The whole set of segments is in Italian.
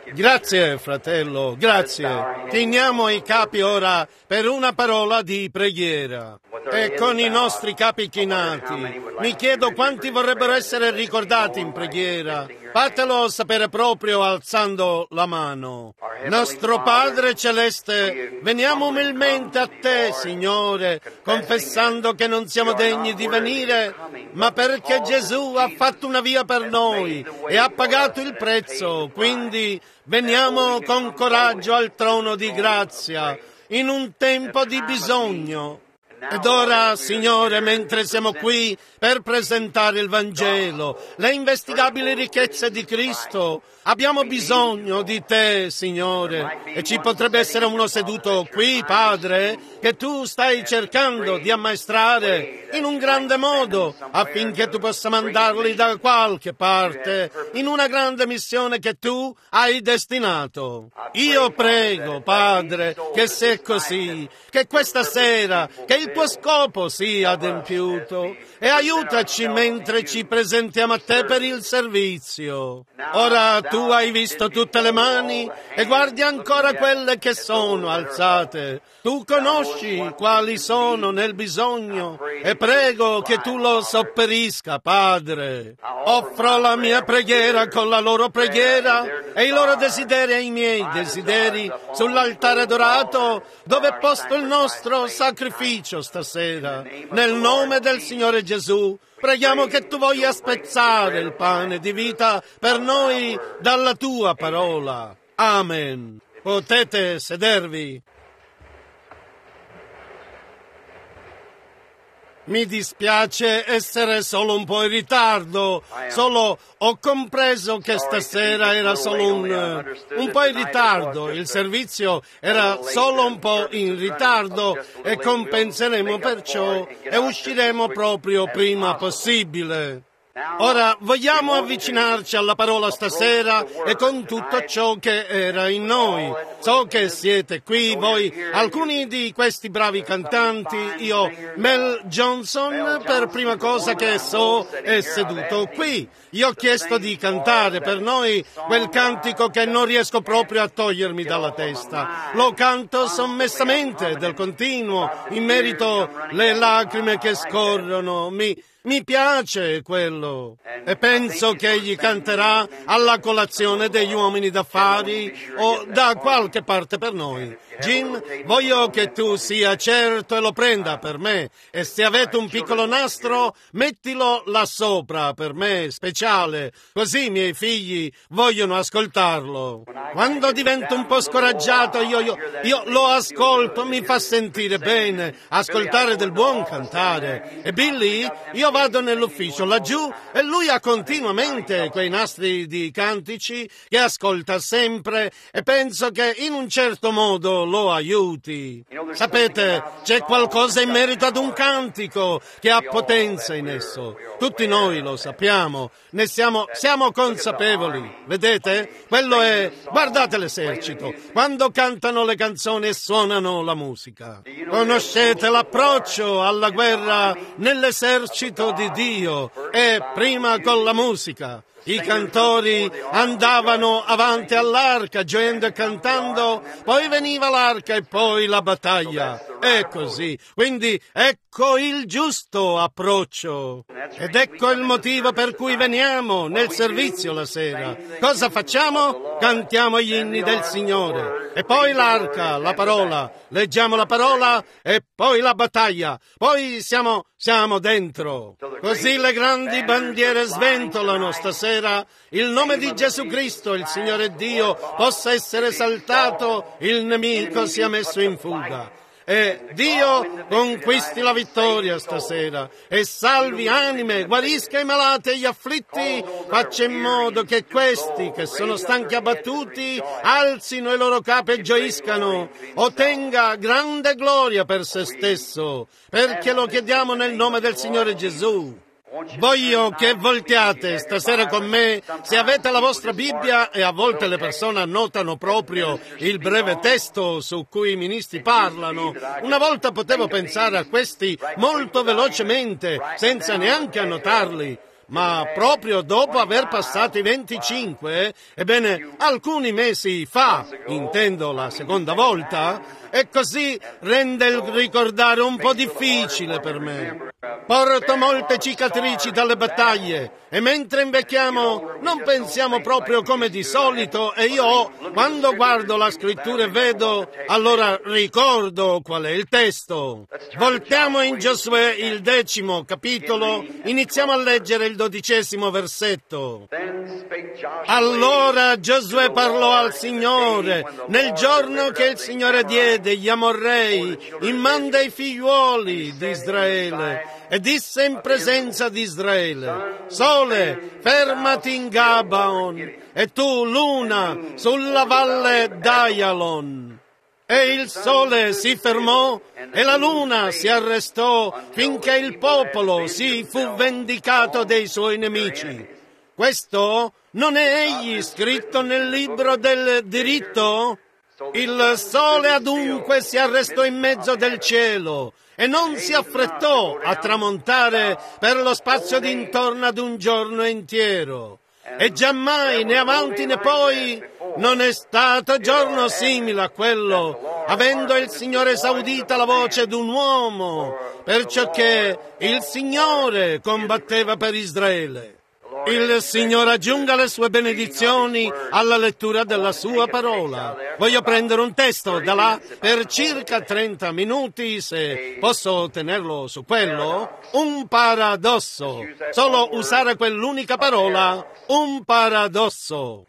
Grazie, fratello, grazie. Chiniamo i capi ora per una parola di preghiera. E con i nostri capi chinati, mi chiedo quanti vorrebbero essere ricordati in preghiera. Fatelo sapere proprio alzando la mano. Nostro Padre Celeste, veniamo umilmente a Te, Signore, confessando che non siamo degni di venire, ma perché Gesù ha fatto una via per noi e ha pagato il prezzo. Quindi veniamo con coraggio al trono di grazia in un tempo di bisogno. Ed ora, Signore, mentre siamo qui per presentare il Vangelo, le investigabili ricchezze di Cristo, abbiamo bisogno di Te, Signore. E ci potrebbe essere uno seduto qui, Padre, che Tu stai cercando di ammaestrare in un grande modo, affinché Tu possa mandarli da qualche parte, in una grande missione che Tu hai destinato. Io prego, Padre, che sia così, che questa sera, che il Tuo scopo sia adempiuto, e aiutaci mentre ci presentiamo a Te per il servizio. Ora Tu hai visto tutte le mani e guardi ancora quelle che sono alzate. Tu conosci quali sono nel bisogno e prego che Tu lo sopperisca, Padre. Offro la mia preghiera con la loro preghiera e i loro desideri e i miei desideri sull'altare dorato dove è posto il nostro sacrificio stasera. Nel nome del Signore Gesù, preghiamo che Tu voglia spezzare il pane di vita per noi dalla Tua parola. Amen. Potete sedervi. Mi dispiace essere solo un po' in ritardo, solo ho compreso che stasera era solo un po' in ritardo, il servizio era solo un po' in ritardo e compenseremo perciò e usciremo proprio prima possibile. Ora vogliamo avvicinarci alla parola stasera e con tutto ciò che era in noi. So che siete qui, voi, alcuni di questi bravi cantanti. Io, Mel Johnson, per prima cosa che so, è seduto qui. Io ho chiesto di cantare per noi quel cantico che non riesco proprio a togliermi dalla testa. Lo canto sommessamente, del continuo, in merito alle lacrime che scorrono. Mi piace quello e penso che egli canterà alla colazione degli uomini d'affari o da qualche parte per noi. Jim, voglio che tu sia certo e lo prenda per me e se avete un piccolo nastro mettilo là sopra per me, speciale, così i miei figli vogliono ascoltarlo. Quando divento un po' scoraggiato io lo ascolto, mi fa sentire bene ascoltare del buon cantare. E Billy, io vado nell'ufficio laggiù e lui ha continuamente quei nastri di cantici che ascolta sempre e penso che in un certo modo lo aiuti. Sapete, c'è qualcosa in merito ad un cantico che ha potenza in esso. Tutti noi lo sappiamo, ne siamo consapevoli. Vedete? Quello è, guardate l'esercito, quando cantano le canzoni e suonano la musica. Conoscete l'approccio alla guerra nell'esercito di Dio e prima con la musica. I cantori andavano avanti all'arca, gioendo e cantando, poi veniva l'arca e poi la battaglia. È così. Quindi ecco il giusto approccio. Ed ecco il motivo per cui veniamo nel servizio la sera. Cosa facciamo? Cantiamo gli inni del Signore. E poi l'arca, la parola. Leggiamo la parola e poi la battaglia. Poi siamo dentro. Così le grandi bandiere sventolano stasera. Il nome di Gesù Cristo, il Signore Dio, possa essere esaltato, il nemico sia messo in fuga. E Dio conquisti la vittoria stasera e salvi anime, guarisca i malati e gli afflitti, faccia in modo che questi che sono stanchi e abbattuti alzino i loro capi e gioiscano, ottenga grande gloria per se stesso, perché lo chiediamo nel nome del Signore Gesù. Voglio che voltiate stasera con me, se avete la vostra Bibbia, e a volte le persone annotano proprio il breve testo su cui i ministri parlano. Una volta potevo pensare a questi molto velocemente, senza neanche annotarli. ma proprio dopo aver passato i 25, ebbene, alcuni mesi fa, intendo la seconda volta, e così rende il ricordare un po' difficile per me. Porto molte cicatrici dalle battaglie e mentre invecchiamo non pensiamo proprio come di solito e io, quando guardo la scrittura e vedo, allora ricordo qual è il testo. Voltiamo in Giosuè il 10° capitolo, iniziamo a leggere il 12° versetto. Allora Giosuè parlò al Signore nel giorno che il Signore diede gli Amorrei in man dei figliuoli di Israele e disse in presenza di Israele: Sole, fermati in Gabaon e tu, Luna, sulla valle d'Aialon. E il sole si fermò e la luna si arrestò finché il popolo si fu vendicato dei suoi nemici. Questo non è egli scritto nel libro del diritto? Il sole adunque si arrestò in mezzo del cielo e non si affrettò a tramontare per lo spazio d'intorno ad un giorno intero. E giammai, né avanti né poi, non è stato giorno simile a quello, avendo il Signore esaudita la voce d'un uomo, perciò che il Signore combatteva per Israele. Il Signore aggiunga le sue benedizioni alla lettura della sua parola. Voglio prendere un testo da là per circa 30 minuti, se posso tenerlo su quello. Un paradosso. Solo usare quell'unica parola, un paradosso.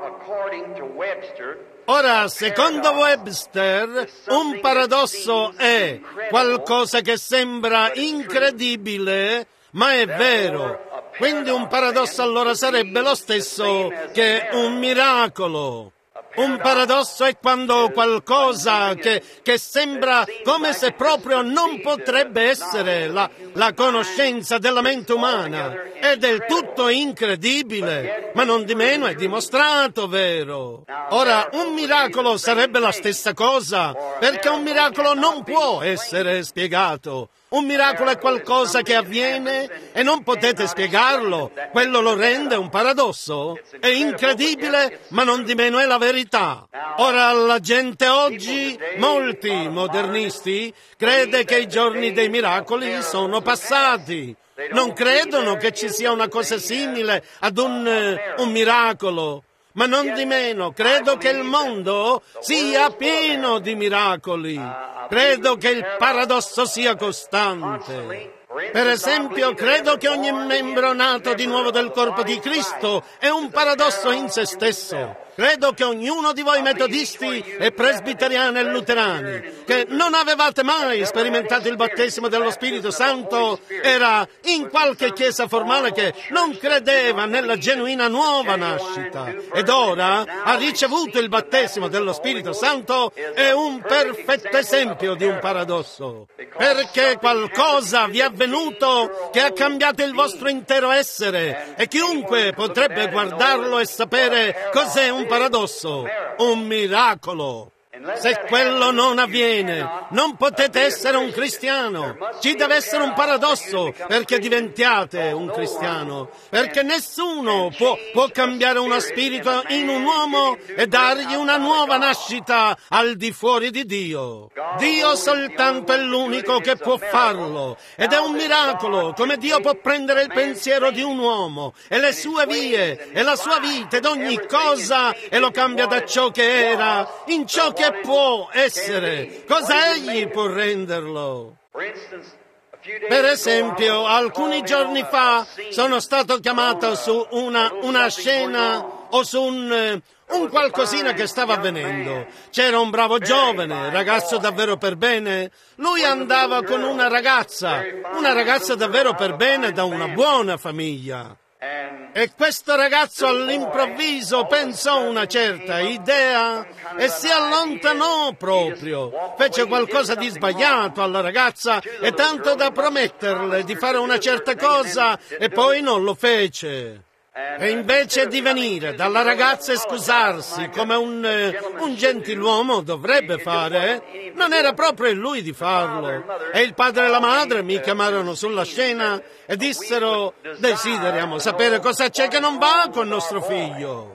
Ora, secondo Webster, un paradosso è qualcosa che sembra incredibile, ma è vero. Quindi un paradosso allora sarebbe lo stesso che un miracolo. Un paradosso è quando qualcosa che sembra come se proprio non potrebbe essere la conoscenza della mente umana. È del tutto incredibile, ma non di meno è dimostrato vero. Ora, un miracolo sarebbe la stessa cosa, perché un miracolo non può essere spiegato. Un miracolo è qualcosa che avviene e non potete spiegarlo. Quello lo rende un paradosso. È incredibile, ma non di meno è la verità. Ora la gente oggi, molti modernisti, crede che i giorni dei miracoli sono passati. Non credono che ci sia una cosa simile ad un miracolo. Ma non di meno, credo che il mondo sia pieno di miracoli. Credo che il paradosso sia costante. Per esempio, credo che ogni membro nato di nuovo del corpo di Cristo è un paradosso in se stesso. Credo che ognuno di voi metodisti e presbiteriani e luterani, che non avevate mai sperimentato il battesimo dello Spirito Santo, era in qualche chiesa formale che non credeva nella genuina nuova nascita ed ora ha ricevuto il battesimo dello Spirito Santo, è un perfetto esempio di un paradosso. Perché qualcosa vi è avvenuto che ha cambiato il vostro intero essere e chiunque potrebbe guardarlo e sapere cos'è un paradosso, un miracolo. Se quello non avviene, non potete essere un cristiano. Ci deve essere un paradosso perché diventiate un cristiano. Perché nessuno può cambiare uno spirito in un uomo e dargli una nuova nascita al di fuori di Dio. Dio soltanto è l'unico che può farlo. Ed è un miracolo come Dio può prendere il pensiero di un uomo e le sue vie e la sua vita ed ogni cosa e lo cambia da ciò che era in ciò che può essere. Cosa egli può renderlo? Per esempio, alcuni giorni fa sono stato chiamato su una scena o su un qualcosina che stava avvenendo. C'era un bravo giovane, ragazzo davvero per bene. Lui andava con una ragazza davvero per bene da una buona famiglia. E questo ragazzo all'improvviso pensò una certa idea e si allontanò proprio. Fece qualcosa di sbagliato alla ragazza e tanto da prometterle di fare una certa cosa e poi non lo fece. E invece di venire dalla ragazza e scusarsi come un gentiluomo dovrebbe fare, non era proprio lui di farlo. E il padre e la madre mi chiamarono sulla scena e dissero: desideriamo sapere cosa c'è che non va con nostro figlio.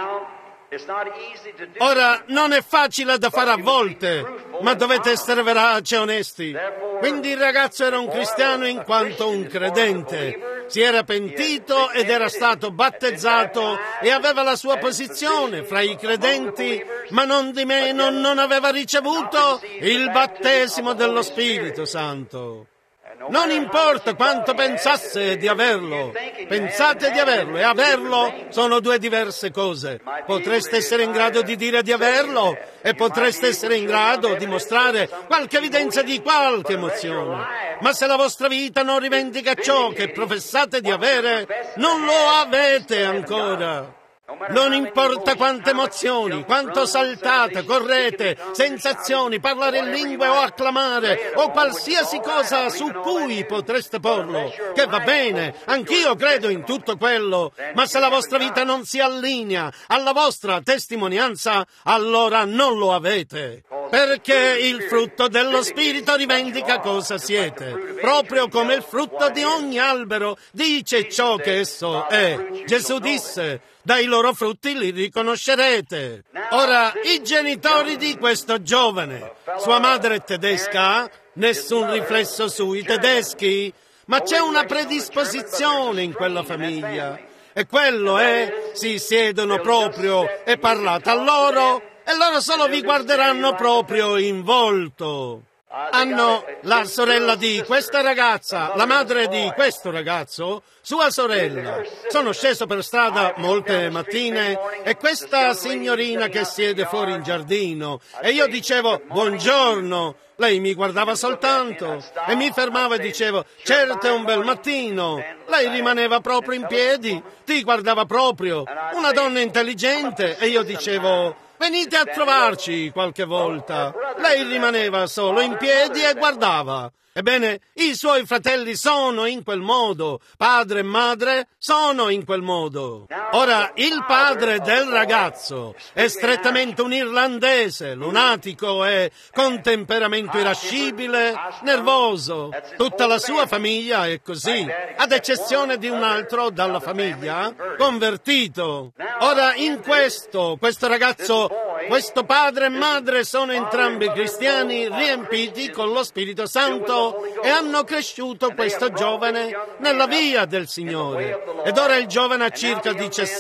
Ora, non è facile da fare a volte, ma dovete essere veraci e onesti. Quindi il ragazzo era un cristiano in quanto un credente. Si era pentito ed era stato battezzato e aveva la sua posizione fra i credenti, ma non di meno non aveva ricevuto il battesimo dello Spirito Santo. Non importa quanto pensasse di averlo, pensate di averlo e averlo sono due diverse cose. Potreste essere in grado di dire di averlo e potreste essere in grado di mostrare qualche evidenza di qualche emozione. Ma se la vostra vita non rivendica ciò che professate di avere, non lo avete ancora. Non importa quante emozioni, quanto saltate, correte, sensazioni, parlare in lingue o acclamare o qualsiasi cosa su cui potreste porlo, che va bene, anch'io credo in tutto quello, ma se la vostra vita non si allinea alla vostra testimonianza, allora non lo avete. Perché il frutto dello Spirito rivendica cosa siete, proprio come il frutto di ogni albero dice ciò che esso è. Gesù disse: dai loro frutti li riconoscerete. Ora, i genitori di questo giovane, sua madre è tedesca, nessun riflesso sui tedeschi, ma c'è una predisposizione in quella famiglia. E quello è, si siedono proprio e parlate a loro, e loro solo vi guarderanno proprio in volto. Hanno la sorella di questa ragazza, la madre di questo ragazzo, sua sorella. Sono sceso per strada molte mattine e questa signorina che siede fuori in giardino e io dicevo buongiorno. Lei mi guardava soltanto e mi fermava e dicevo certo è un bel mattino. Lei rimaneva proprio in piedi, ti guardava proprio, una donna intelligente, e io dicevo venite a trovarci qualche volta. Lei rimaneva solo in piedi e guardava. Ebbene, i suoi fratelli sono in quel modo, padre e madre sono in quel modo. Ora, il padre del ragazzo è strettamente un irlandese, lunatico e con temperamento irascibile, nervoso. Tutta la sua famiglia è così, ad eccezione di un altro dalla famiglia, convertito. Ora, in questo ragazzo, questo padre e madre sono entrambi cristiani riempiti con lo Spirito Santo e hanno cresciuto questo giovane nella via del Signore. Ed ora il giovane ha circa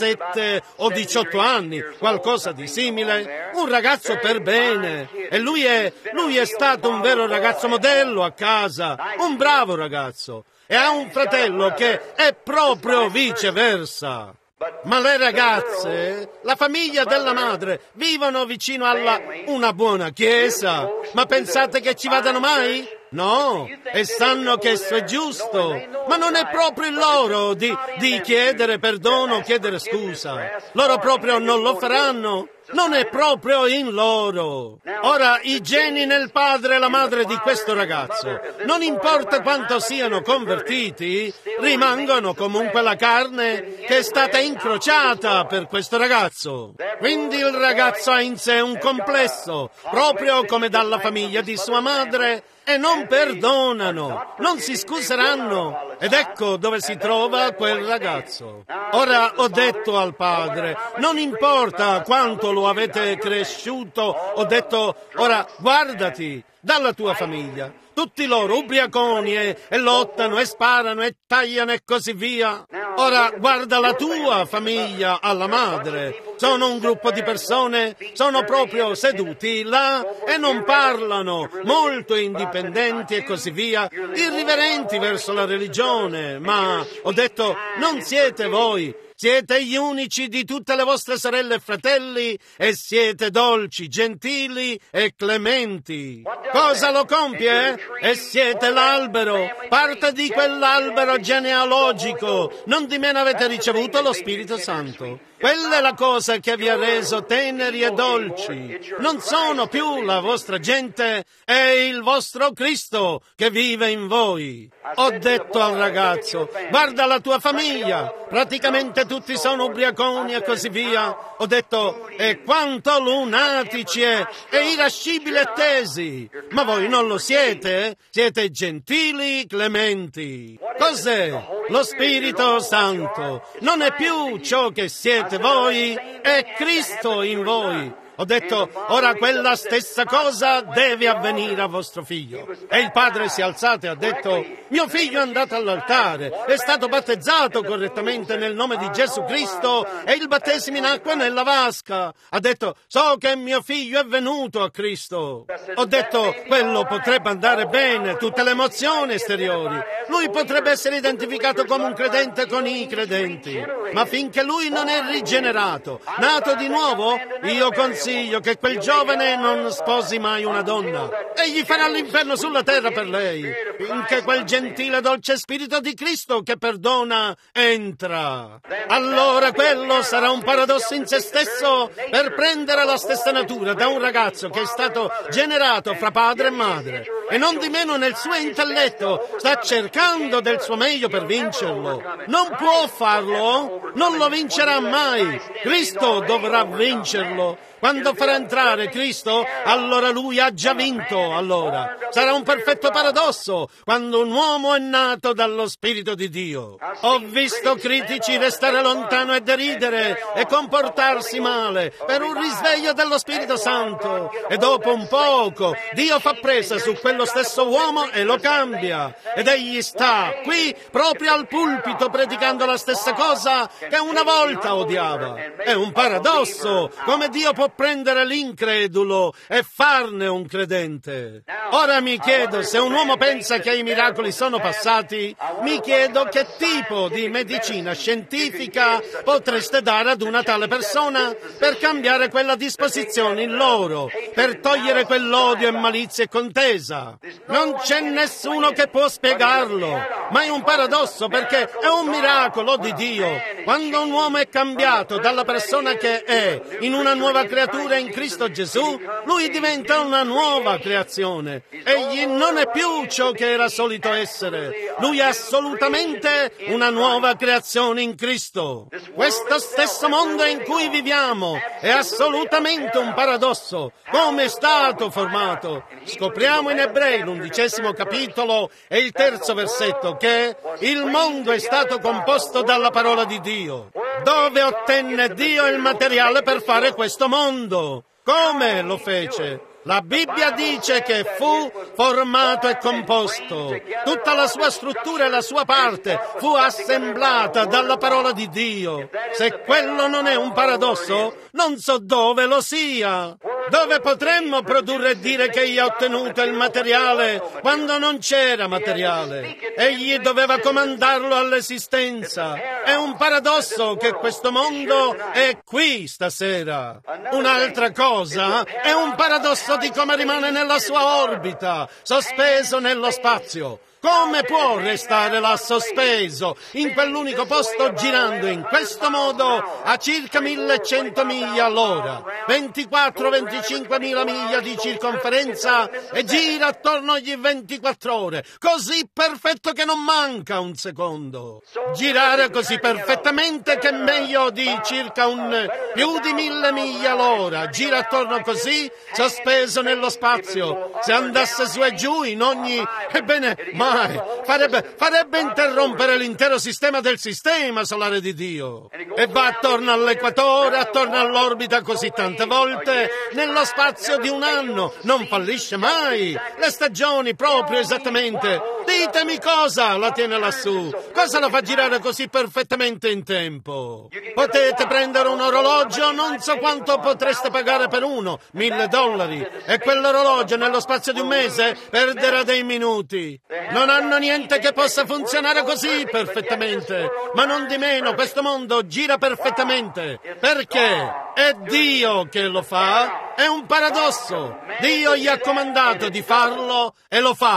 17 o 18 anni, qualcosa di simile, un ragazzo per bene. E lui è stato un vero ragazzo modello a casa, un bravo ragazzo. E ha un fratello che è proprio viceversa. Ma le ragazze, la famiglia della madre, vivono vicino alla una buona chiesa. Ma pensate che ci vadano mai? No, e sanno che esso è giusto, ma non è proprio il loro di chiedere perdono, chiedere scusa. Loro proprio non lo faranno. Non è proprio in loro. Ora, i geni nel padre e la madre di questo ragazzo, non importa quanto siano convertiti, rimangono comunque la carne che è stata incrociata per questo ragazzo. Quindi il ragazzo ha in sé un complesso, proprio come dalla famiglia di sua madre, e non perdonano, non si scuseranno. Ed ecco dove si trova quel ragazzo. Ora ho detto al padre, non importa quanto lo avete cresciuto, ho detto, ora guardati dalla tua famiglia. Tutti loro ubriaconi e lottano e sparano e tagliano e così via. Ora guarda la tua famiglia alla madre. Sono un gruppo di persone, sono proprio seduti là e non parlano, molto indipendenti e così via, irriverenti verso la religione. Ma ho detto, non siete voi. Siete gli unici di tutte le vostre sorelle e fratelli e siete dolci, gentili e clementi. Cosa lo compie? E siete l'albero, parte di quell'albero genealogico. Non di meno avete ricevuto lo Spirito Santo. Quella è la cosa che vi ha reso teneri e dolci. Non sono più la vostra gente, è il vostro Cristo che vive in voi. Ho detto al ragazzo, guarda la tua famiglia, praticamente tutti sono ubriaconi e così via. Ho detto, e quanto lunatici e irascibili e tesi. Ma voi non lo siete? Siete gentili, clementi. Cos'è? Lo Spirito Santo. Non è più ciò che siete voi, è Cristo in voi. Ho detto, ora quella stessa cosa deve avvenire a vostro figlio. E il padre si è alzato e ha detto, mio figlio è andato all'altare, è stato battezzato correttamente nel nome di Gesù Cristo e il battesimo in acqua nella vasca. Ha detto, so che mio figlio è venuto a Cristo. Ho detto, quello potrebbe andare bene, tutte le emozioni esteriori. Lui potrebbe essere identificato come un credente con i credenti. Ma finché lui non è rigenerato, nato di nuovo, io consiglio che quel giovane non sposi mai una donna. Egli farà l'inferno sulla terra per lei, finché quel gentile dolce spirito di Cristo che perdona entra. Allora quello sarà un paradosso in se stesso per prendere la stessa natura da un ragazzo che è stato generato fra padre e madre e non di meno nel suo intelletto sta cercando del suo meglio per vincerlo. Non può farlo, non lo vincerà mai. Cristo dovrà vincerlo. Quando farà entrare Cristo, allora lui ha già vinto, allora. Sarà un perfetto paradosso quando un uomo è nato dallo Spirito di Dio. Ho visto critici restare lontano e deridere e comportarsi male per un risveglio dello Spirito Santo. E dopo un poco Dio fa presa su quello stesso uomo e lo cambia. Ed egli sta qui proprio al pulpito predicando la stessa cosa che una volta odiava. È un paradosso, come Dio può prendere l'incredulo e farne un credente. Ora mi chiedo, se un uomo pensa che i miracoli sono passati, mi chiedo che tipo di medicina scientifica potreste dare ad una tale persona per cambiare quella disposizione in loro, per togliere quell'odio e malizia e contesa. Non c'è nessuno che può spiegarlo, ma è un paradosso perché è un miracolo di Dio. Quando un uomo è cambiato dalla persona che è in una nuova creatura in Cristo Gesù, lui diventa una nuova creazione. Egli non è più ciò che era solito essere. Lui è assolutamente una nuova creazione in Cristo. Questo stesso mondo in cui viviamo è assolutamente un paradosso. Come è stato formato? Scopriamo in Ebrei, l'11° capitolo e il 3° versetto, che il mondo è stato composto dalla parola di Dio. Dove ottenne Dio il materiale per fare questo mondo? Come lo fece? La Bibbia dice che fu formato e composto. Tutta la sua struttura e la sua parte fu assemblata dalla parola di Dio. Se quello non è un paradosso, non so dove lo sia. Dove potremmo produrre e dire che egli ha ottenuto il materiale quando non c'era materiale? Egli doveva comandarlo all'esistenza. È un paradosso che questo mondo è qui stasera. Un'altra cosa è un paradosso di come rimane nella sua orbita, sospeso nello spazio. Come può restare là sospeso in quell'unico posto girando in questo modo a circa 1100 miglia all'ora, 24-25 mila miglia di circonferenza e gira attorno agli 24 ore, così perfetto che non manca un secondo. Girare così perfettamente che è meglio di circa più di 1000 miglia all'ora, gira attorno così, sospeso nello spazio. Se andasse su e giù in ogni... ebbene, mai! Farebbe interrompere l'intero sistema del sistema solare di Dio. E va attorno all'equatore, attorno all'orbita così tante volte, nello spazio di un anno. Non fallisce mai. Le stagioni proprio esattamente. Ditemi cosa la tiene lassù. Cosa la fa girare così perfettamente in tempo? Potete prendere un orologio, non so quanto potreste pagare per uno, $1000. E quell'orologio nello spazio di un mese perderà dei minuti. Non hanno niente che possa funzionare così perfettamente, ma non di meno questo mondo gira perfettamente. Perché? È Dio che lo fa. È un paradosso. Dio gli ha comandato di farlo e lo fa.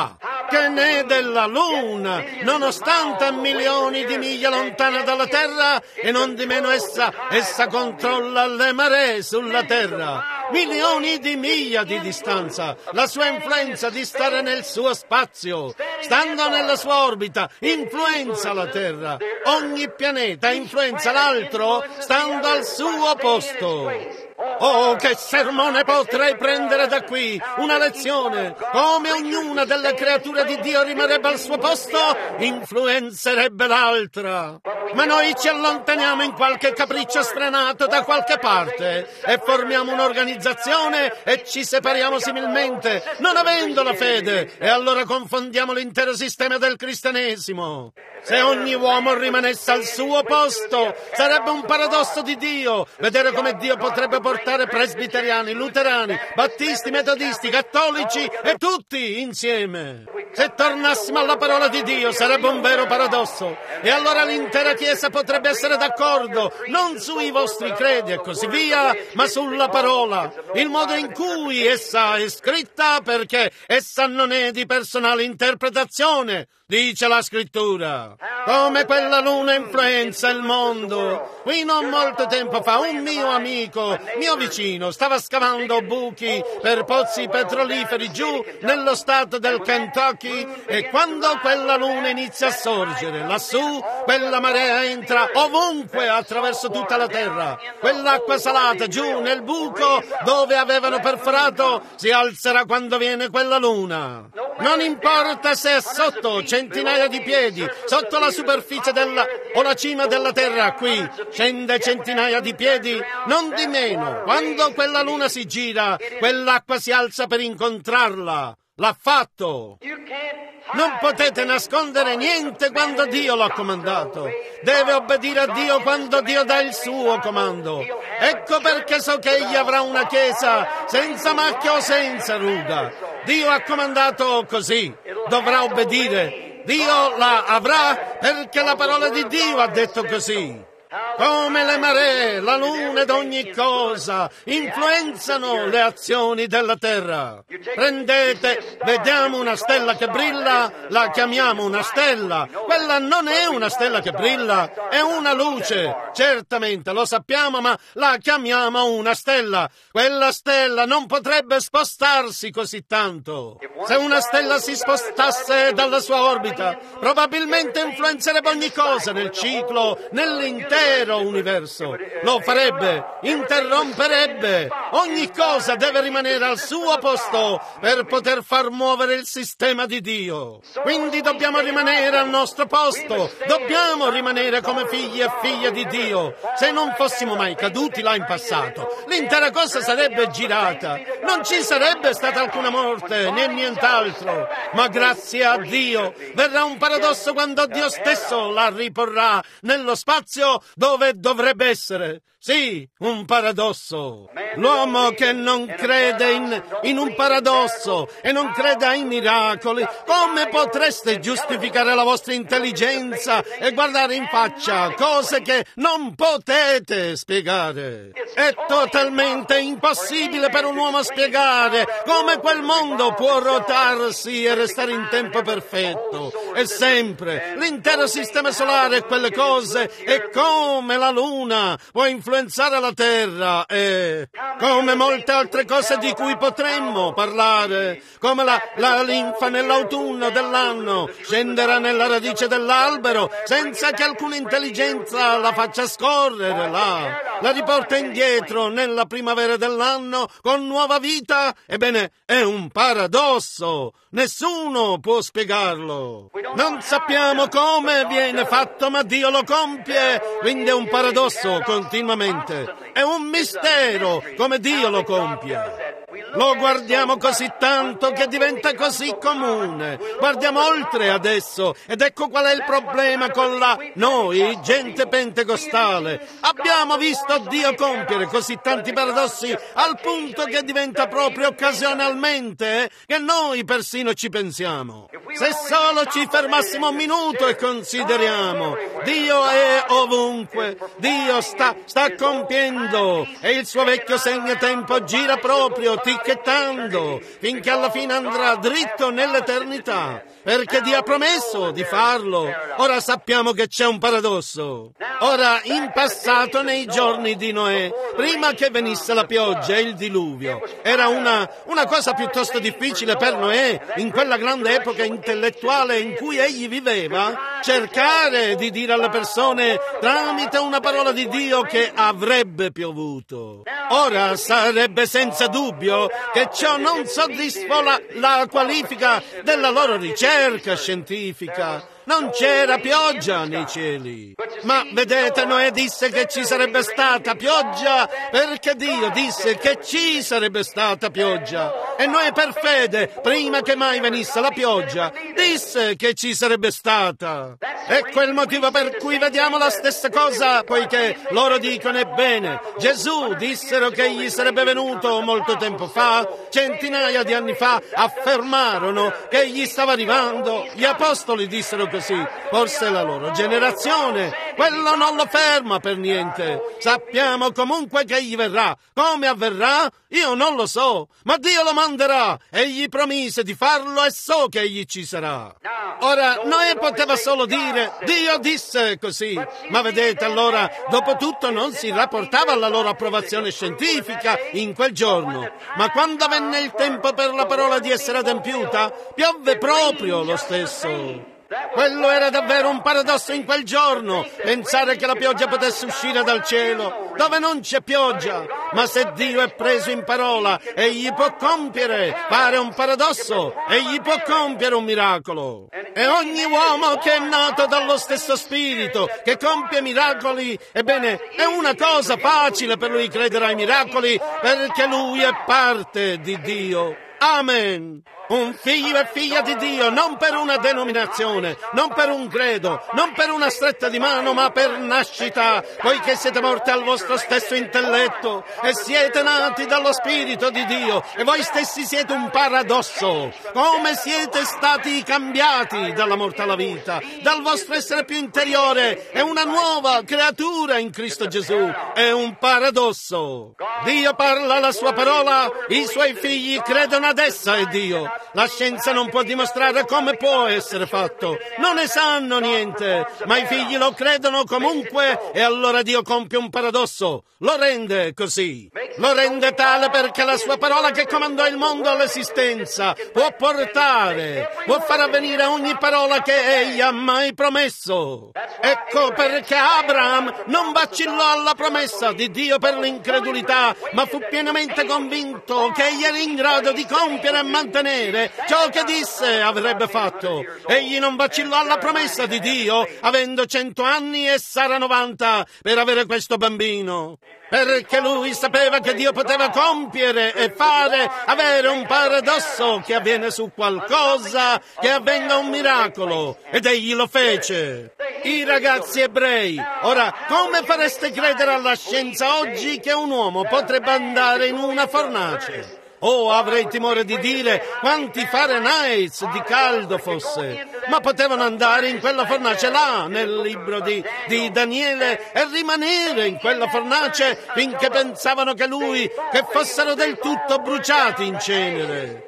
che né della Luna, nonostante a milioni di miglia lontana dalla Terra, e non di meno essa controlla le maree sulla Terra. Milioni di miglia di distanza, la sua influenza di stare nel suo spazio, stando nella sua orbita, influenza la Terra. Ogni pianeta influenza l'altro stando al suo posto. Oh, che sermone potrei prendere da qui! Una lezione! Come ognuna delle creature di Dio rimarrebbe al suo posto, influenzerebbe l'altra. Ma noi ci allontaniamo in qualche capriccio sfrenato da qualche parte e formiamo un'organizzazione e ci separiamo similmente, non avendo la fede, e allora confondiamo l'intero sistema del cristianesimo. Se ogni uomo rimanesse al suo posto, sarebbe un paradosso di Dio vedere come Dio potrebbe portare presbiteriani, luterani, battisti, metodisti, cattolici e tutti insieme. Se tornassimo alla parola di Dio sarebbe un vero paradosso, e allora l'intera Chiesa potrebbe essere d'accordo non sui vostri credi e così via, ma sulla parola, il modo in cui essa è scritta, perché essa non è di personale interpretazione, dice la Scrittura. Come quella luna influenza il mondo. Qui non molto tempo fa un mio amico, mio vicino, stava scavando buchi per pozzi petroliferi giù nello stato del Kentucky, e quando quella luna inizia a sorgere lassù, quella marea entra ovunque attraverso tutta la terra. Quell'acqua salata giù nel buco dove avevano perforato si alzerà quando viene quella luna. Non importa se è sotto centinaia di piedi, sotto la superficie o la cima della terra, qui scende centinaia di piedi, non di meno. Quando quella luna si gira, quell'acqua si alza per incontrarla. L'ha fatto. Non potete nascondere niente quando Dio l'ha comandato. Deve obbedire a Dio quando Dio dà il suo comando. Ecco perché so che egli avrà una chiesa senza macchia o senza ruga. Dio ha comandato così. Dovrà obbedire. Dio la avrà perché la parola di Dio ha detto così. Come le maree, la luna ed ogni cosa influenzano le azioni della terra. Prendete, vediamo una stella che brilla, la chiamiamo una stella. Quella non è una stella che brilla, è una luce. Certamente lo sappiamo, ma la chiamiamo una stella. Quella stella non potrebbe spostarsi così tanto. Se una stella si spostasse dalla sua orbita, probabilmente influenzerebbe ogni cosa nel ciclo, nell'intero universo. Lo farebbe, interromperebbe. Ogni cosa deve rimanere al suo posto per poter far muovere il sistema di Dio. Quindi dobbiamo rimanere al nostro posto, dobbiamo rimanere come figli e figlie di Dio. Se non fossimo mai caduti là in passato, l'intera cosa sarebbe girata, non ci sarebbe stata alcuna morte né nient'altro. Ma grazie a Dio verrà un paradosso quando Dio stesso la riporrà nello spazio dove dovrebbe essere. Sì, un paradosso. L'uomo che non crede in un paradosso e non crede ai miracoli, come potreste giustificare la vostra intelligenza e guardare in faccia cose che non potete spiegare? È totalmente impossibile per un uomo spiegare come quel mondo può rotarsi e restare in tempo perfetto. E sempre l'intero sistema solare e quelle cose, e come la luna può influenzare la terra, e come molte altre cose di cui potremmo parlare, come la linfa nell'autunno dell'anno scenderà nella radice dell'albero senza che alcuna intelligenza la faccia scorrere là, la riporta indietro nella primavera dell'anno con nuova vita. Ebbene, è un paradosso, nessuno può spiegarlo. Non sappiamo come viene fatto, ma Dio lo compie, quindi è un paradosso continuamente. È un mistero come Dio lo compie. Lo guardiamo così tanto che diventa così comune. Guardiamo oltre adesso, ed ecco qual è il problema con noi, gente pentecostale. Abbiamo visto Dio compiere così tanti paradossi al punto che diventa proprio occasionalmente che noi persino ci pensiamo. Se solo ci fermassimo un minuto e consideriamo, Dio è ovunque, Dio sta compiendo, e il suo vecchio segno-tempo gira proprio ticchettando finché alla fine andrà dritto nell'eternità. perché Dio ha promesso di farlo. Ora sappiamo che c'è un paradosso. Ora, in passato, nei giorni di Noè, prima che venisse la pioggia e il diluvio, era una cosa piuttosto difficile per Noè, in quella grande epoca intellettuale in cui egli viveva, cercare di dire alle persone tramite una parola di Dio che avrebbe piovuto. Ora sarebbe senza dubbio che ciò non soddisfa la qualifica della loro ricerca scientifica. Non c'era pioggia nei cieli. Ma vedete, Noè disse che ci sarebbe stata pioggia perché Dio disse che ci sarebbe stata pioggia. E Noè per fede, prima che mai venisse la pioggia, disse che ci sarebbe stata. Ecco il motivo per cui vediamo la stessa cosa, poiché loro dicono: ebbene, Gesù dissero che egli sarebbe venuto molto tempo fa, centinaia di anni fa, affermarono che egli stava arrivando, gli apostoli dissero così. Forse la loro generazione, quello non lo ferma per niente. Sappiamo comunque che egli verrà. Come avverrà? Io non lo so, ma Dio lo manderà. Egli promise di farlo e so che egli ci sarà. Ora, Noè poteva solo dire: Dio disse così. Ma vedete, allora, dopo tutto non si rapportava alla loro approvazione scientifica in quel giorno. Ma quando venne il tempo per la parola di essere adempiuta, piovve proprio lo stesso. Quello era davvero un paradosso in quel giorno, pensare che la pioggia potesse uscire dal cielo, dove non c'è pioggia. Ma se Dio è preso in parola, egli può fare un paradosso, egli può compiere un miracolo. E ogni uomo che è nato dallo stesso spirito, che compie miracoli, ebbene, è una cosa facile per lui credere ai miracoli, perché lui è parte di Dio. Amen. Un figlio e figlia di Dio, non per una denominazione, non per un credo, non per una stretta di mano, ma per nascita, poiché siete morti al vostro stesso intelletto e siete nati dallo Spirito di Dio, e voi stessi siete un paradosso. Come siete stati cambiati dalla morte alla vita, dal vostro essere più interiore, è una nuova creatura in Cristo Gesù, è un paradosso. Dio parla la sua parola, i suoi figli credono ad essa e Dio. La scienza non può dimostrare come può essere fatto, non ne sanno niente, ma i figli lo credono comunque e allora Dio compie un paradosso, lo rende così, lo rende tale perché la sua parola che comandò il mondo all'esistenza può far avvenire ogni parola che egli ha mai promesso. Ecco perché Abraham non vacillò alla promessa di Dio per l'incredulità, ma fu pienamente convinto che egli era in grado di compiere e mantenere ciò che disse avrebbe fatto. Egli non vacillò alla promessa di Dio, avendo 100 anni e Sara 90, per avere questo bambino. Perché lui sapeva che Dio poteva compiere e avere un paradosso che avviene su qualcosa, che avvenga un miracolo. Ed egli lo fece. I ragazzi ebrei, ora, come fareste credere alla scienza oggi che un uomo potrebbe andare in una fornace? Oh, avrei timore di dire quanti Fahrenheit di caldo fosse, ma potevano andare in quella fornace là, nel libro di Daniele, e rimanere in quella fornace finché pensavano che fossero del tutto bruciati in cenere.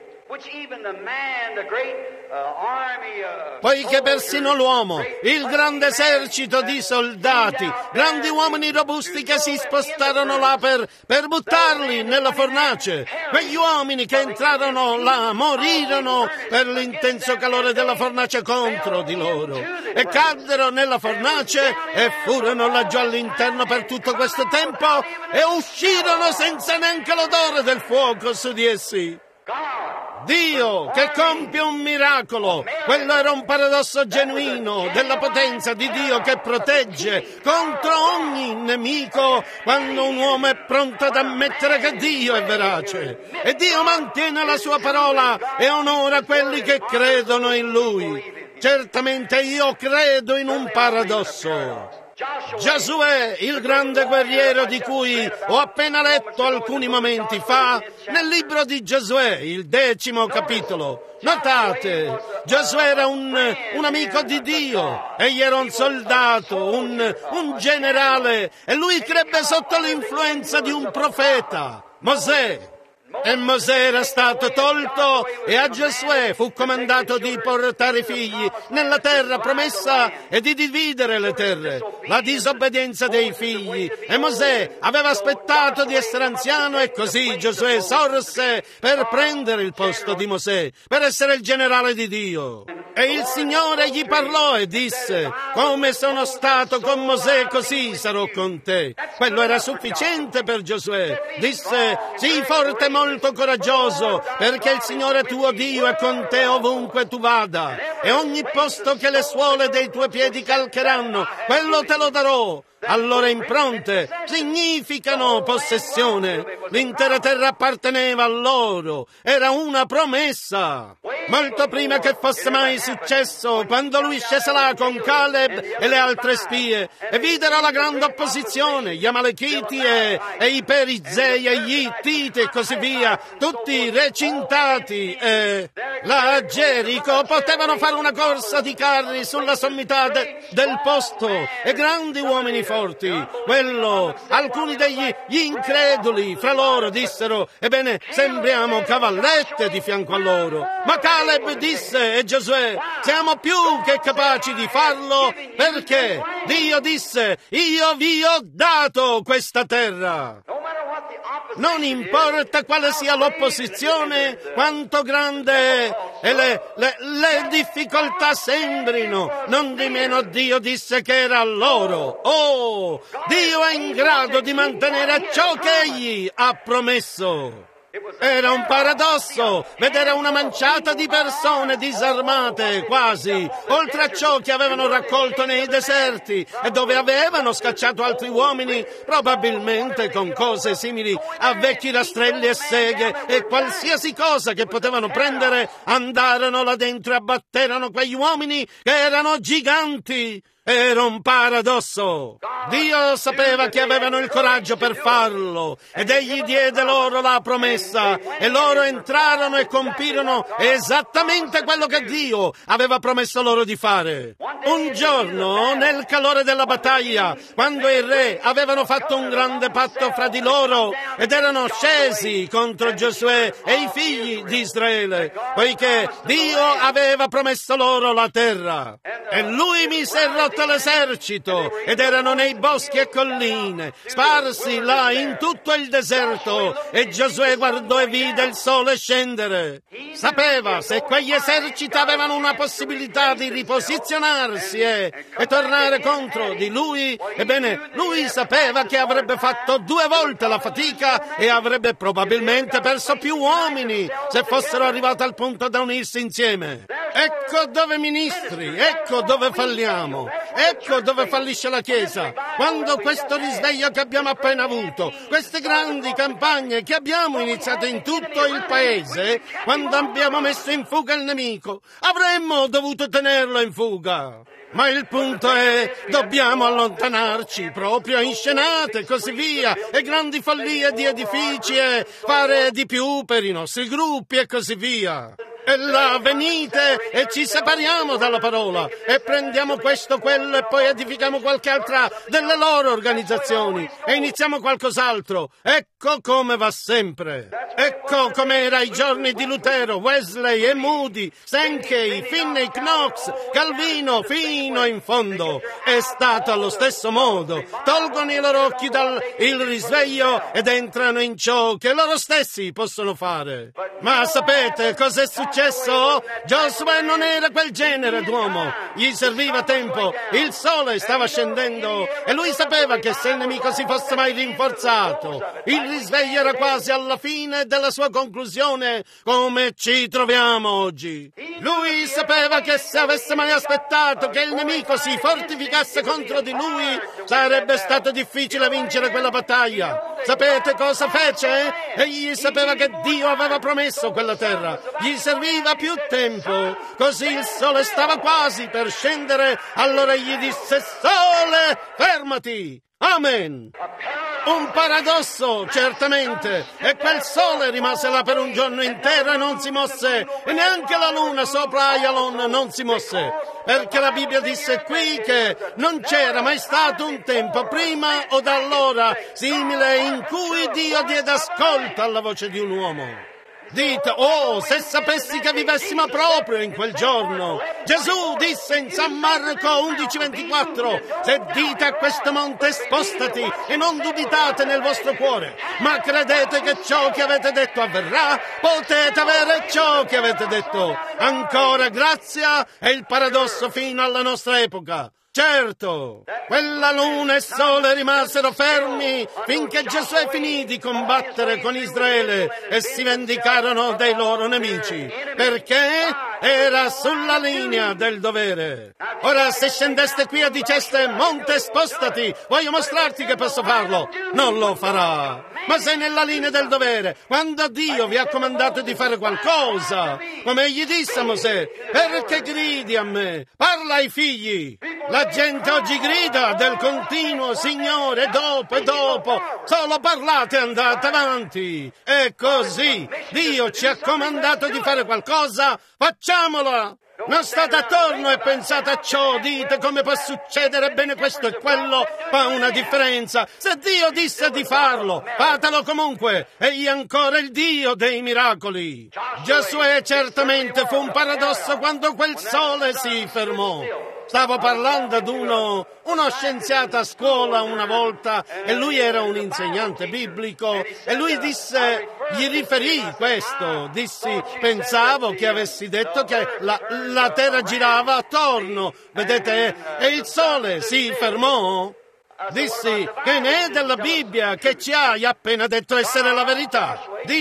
Poiché persino l'uomo, il grande esercito di soldati, grandi uomini robusti che si spostarono là per buttarli nella fornace, quegli uomini che entrarono là morirono per l'intenso calore della fornace contro di loro e caddero nella fornace e furono laggiù all'interno per tutto questo tempo e uscirono senza neanche l'odore del fuoco su di essi. Dio che compie un miracolo, quello era un paradosso genuino della potenza di Dio che protegge contro ogni nemico quando un uomo è pronto ad ammettere che Dio è verace e Dio mantiene la sua parola e onora quelli che credono in Lui. Certamente io credo in un paradosso. Giosuè, il grande guerriero di cui ho appena letto alcuni momenti fa, nel libro di Giosuè, il 10° capitolo. Notate, Giosuè era un amico di Dio, egli era un soldato, un generale, e lui crebbe sotto l'influenza di un profeta, Mosè. E Mosè era stato tolto e a Giosuè fu comandato di portare i figli nella terra promessa e di dividere le terre. La disobbedienza dei figli. E Mosè aveva aspettato di essere anziano e così Giosuè sorse per prendere il posto di Mosè, per essere il generale di Dio. E il Signore gli parlò e disse: come sono stato con Mosè, così sarò con te. Quello era sufficiente per Giosuè. Disse: sii forte e molto coraggioso, perché il Signore tuo Dio è con te ovunque tu vada. E ogni posto che le suole dei tuoi piedi calcheranno, quello te lo darò. Allora impronte significano possessione. L'intera terra apparteneva a loro. Era una promessa. Molto prima che fosse mai successo, quando lui scese là con Caleb e le altre spie e videro la grande opposizione, gli Amalechiti e i Perizzei e gli Ittiti e così via, tutti recintati, e là a Gerico potevano fare una corsa di carri sulla sommità del posto e grandi uomini forti. Alcuni degli increduli fra loro dissero: ebbene, sembriamo cavallette di fianco a loro. Ma Caleb disse e Giosuè: siamo più che capaci di farlo, perché Dio disse: io vi ho dato questa terra. Non importa quale sia l'opposizione, quanto grande e le difficoltà sembrino, non di meno Dio disse che era loro. Oh, Dio è in grado di mantenere ciò che Egli ha promesso. Era un paradosso vedere una manciata di persone disarmate, quasi, oltre a ciò che avevano raccolto nei deserti e dove avevano scacciato altri uomini, probabilmente con cose simili a vecchi rastrelli e seghe e qualsiasi cosa che potevano prendere, andarono là dentro e abbatterono quegli uomini che erano giganti. Era un paradosso. Dio sapeva che avevano il coraggio per farlo ed Egli diede loro la promessa e loro entrarono e compirono esattamente quello che Dio aveva promesso loro di fare. Un giorno, nel calore della battaglia, quando i re avevano fatto un grande patto fra di loro ed erano scesi contro Giosuè e i figli di Israele, poiché Dio aveva promesso loro la terra. E lui mise l'esercito ed erano nei boschi e colline, sparsi là in tutto il deserto, e Giosuè guardò e vide il sole scendere. Sapeva se quegli eserciti avevano una possibilità di riposizionarsi e tornare contro di lui, ebbene, lui sapeva che avrebbe fatto 2 volte la fatica e avrebbe probabilmente perso più uomini se fossero arrivati al punto da unirsi insieme. Ecco dove ministri, ecco dove falliamo. Ecco dove fallisce la Chiesa. Quando questo risveglio che abbiamo appena avuto, queste grandi campagne che abbiamo iniziato in tutto il paese, quando abbiamo messo in fuga il nemico, avremmo dovuto tenerlo in fuga. Ma il punto è, dobbiamo allontanarci proprio in scenate e così via, e grandi follie di edifici e fare di più per i nostri gruppi e così via. E là venite e ci separiamo dalla parola e prendiamo questo, quello e poi edifichiamo qualche altra delle loro organizzazioni e iniziamo qualcos'altro. Ecco come va sempre. Ecco com'era ai giorni di Lutero, Wesley e Moody, Sankey, Finney, Knox, Calvino, fino in fondo. È stato allo stesso modo. Tolgono i loro occhi dal risveglio ed entrano in ciò che loro stessi possono fare. Ma sapete cos'è successo? Giosuè non era quel genere d'uomo. Gli serviva tempo, il sole stava scendendo e lui sapeva che se il nemico si fosse mai rinforzato, il risveglio era quasi alla fine della sua conclusione, come ci troviamo oggi. Lui sapeva che se avesse mai aspettato che il nemico si fortificasse contro di lui, sarebbe stato difficile vincere quella battaglia. Sapete cosa fece? Egli sapeva che Dio aveva promesso quella terra. Gli serviva più tempo, così il sole stava quasi per scendere, allora gli disse: sole, fermati! Amen! un paradosso, certamente, e quel sole rimase là per un giorno intero e non si mosse, e neanche la luna sopra Ayalon non si mosse, perché la Bibbia disse qui che non c'era mai stato un tempo prima o da allora simile in cui Dio diede ascolto alla voce di un uomo. Dite, oh, se sapessi che vivessimo proprio in quel giorno. Gesù disse in San Marco 11:24, se dite a questo monte spostati e non dubitate nel vostro cuore, ma credete che ciò che avete detto avverrà, potete avere ciò che avete detto. Ancora grazia è il paradosso fino alla nostra epoca. Certo, quella luna e sole rimasero fermi finché Giosuè finì di combattere con Israele e si vendicarono dei loro nemici, perché era sulla linea del dovere. Ora, se scendeste qui e diceste, monte spostati, voglio mostrarti che posso farlo, non lo farà. Ma sei nella linea del dovere, quando Dio vi ha comandato di fare qualcosa, come egli disse a Mosè, perché gridi a me? Parla ai figli. La gente oggi grida del continuo, Signore, dopo e dopo, solo parlate e andate avanti. È così, Dio ci ha comandato di fare qualcosa, facciamola. Non state attorno e pensate a ciò, dite come può succedere, bene questo e quello fa una differenza. Se Dio disse di farlo, fatelo comunque, egli è ancora il Dio dei miracoli. Giosuè certamente fu un paradosso quando quel sole si fermò. Stavo parlando ad uno scienziato a scuola una volta e lui era un insegnante biblico e lui gli riferì questo, dissi, pensavo che avessi detto che la terra girava attorno, vedete, e il sole si fermò. Dissi, che ne è della Bibbia che ci hai appena detto essere la verità?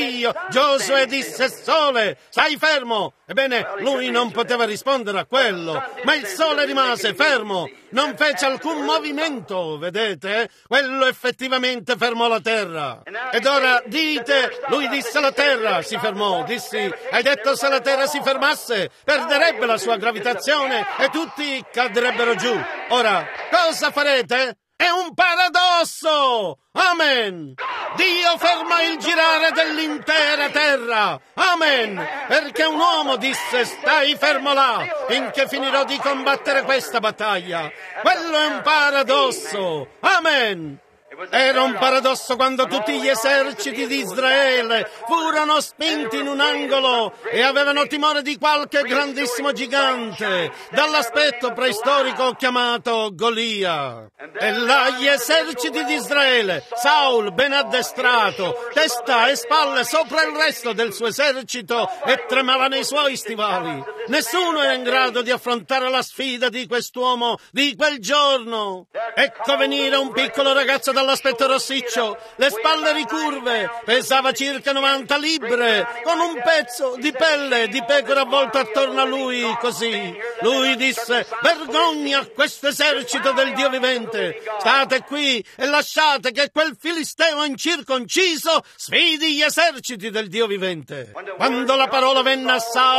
Giosuè disse, sole, stai fermo. Ebbene, lui non poteva rispondere a quello, ma il sole rimase fermo, non fece alcun movimento, vedete? Quello effettivamente fermò la terra. Ed ora dite, lui disse la terra si fermò, dissi, hai detto se la terra si fermasse, perderebbe la sua gravitazione e tutti cadrebbero giù. Ora, cosa farete? È un paradosso! Amen! Dio ferma il girare dell'intera terra! Amen! Perché un uomo disse, stai fermo là, finché finirò di combattere questa battaglia. Quello è un paradosso! Amen! Era un paradosso quando tutti gli eserciti di Israele furono spinti in un angolo e avevano timore di qualche grandissimo gigante, dall'aspetto preistorico chiamato Golia. E là gli eserciti di Israele, Saul ben addestrato, testa e spalle sopra il resto del suo esercito e tremavano i suoi stivali. Nessuno era in grado di affrontare la sfida di quest'uomo di quel giorno. Ecco venire un piccolo ragazzo dall'aspetto rossiccio, le spalle ricurve, pesava circa 90 libbre, con un pezzo di pelle di pecora avvolto attorno a lui, così. Lui disse, vergogna a questo esercito del Dio vivente, state qui e lasciate che quel filisteo incirconciso sfidi gli eserciti del Dio vivente. Quando la parola venne a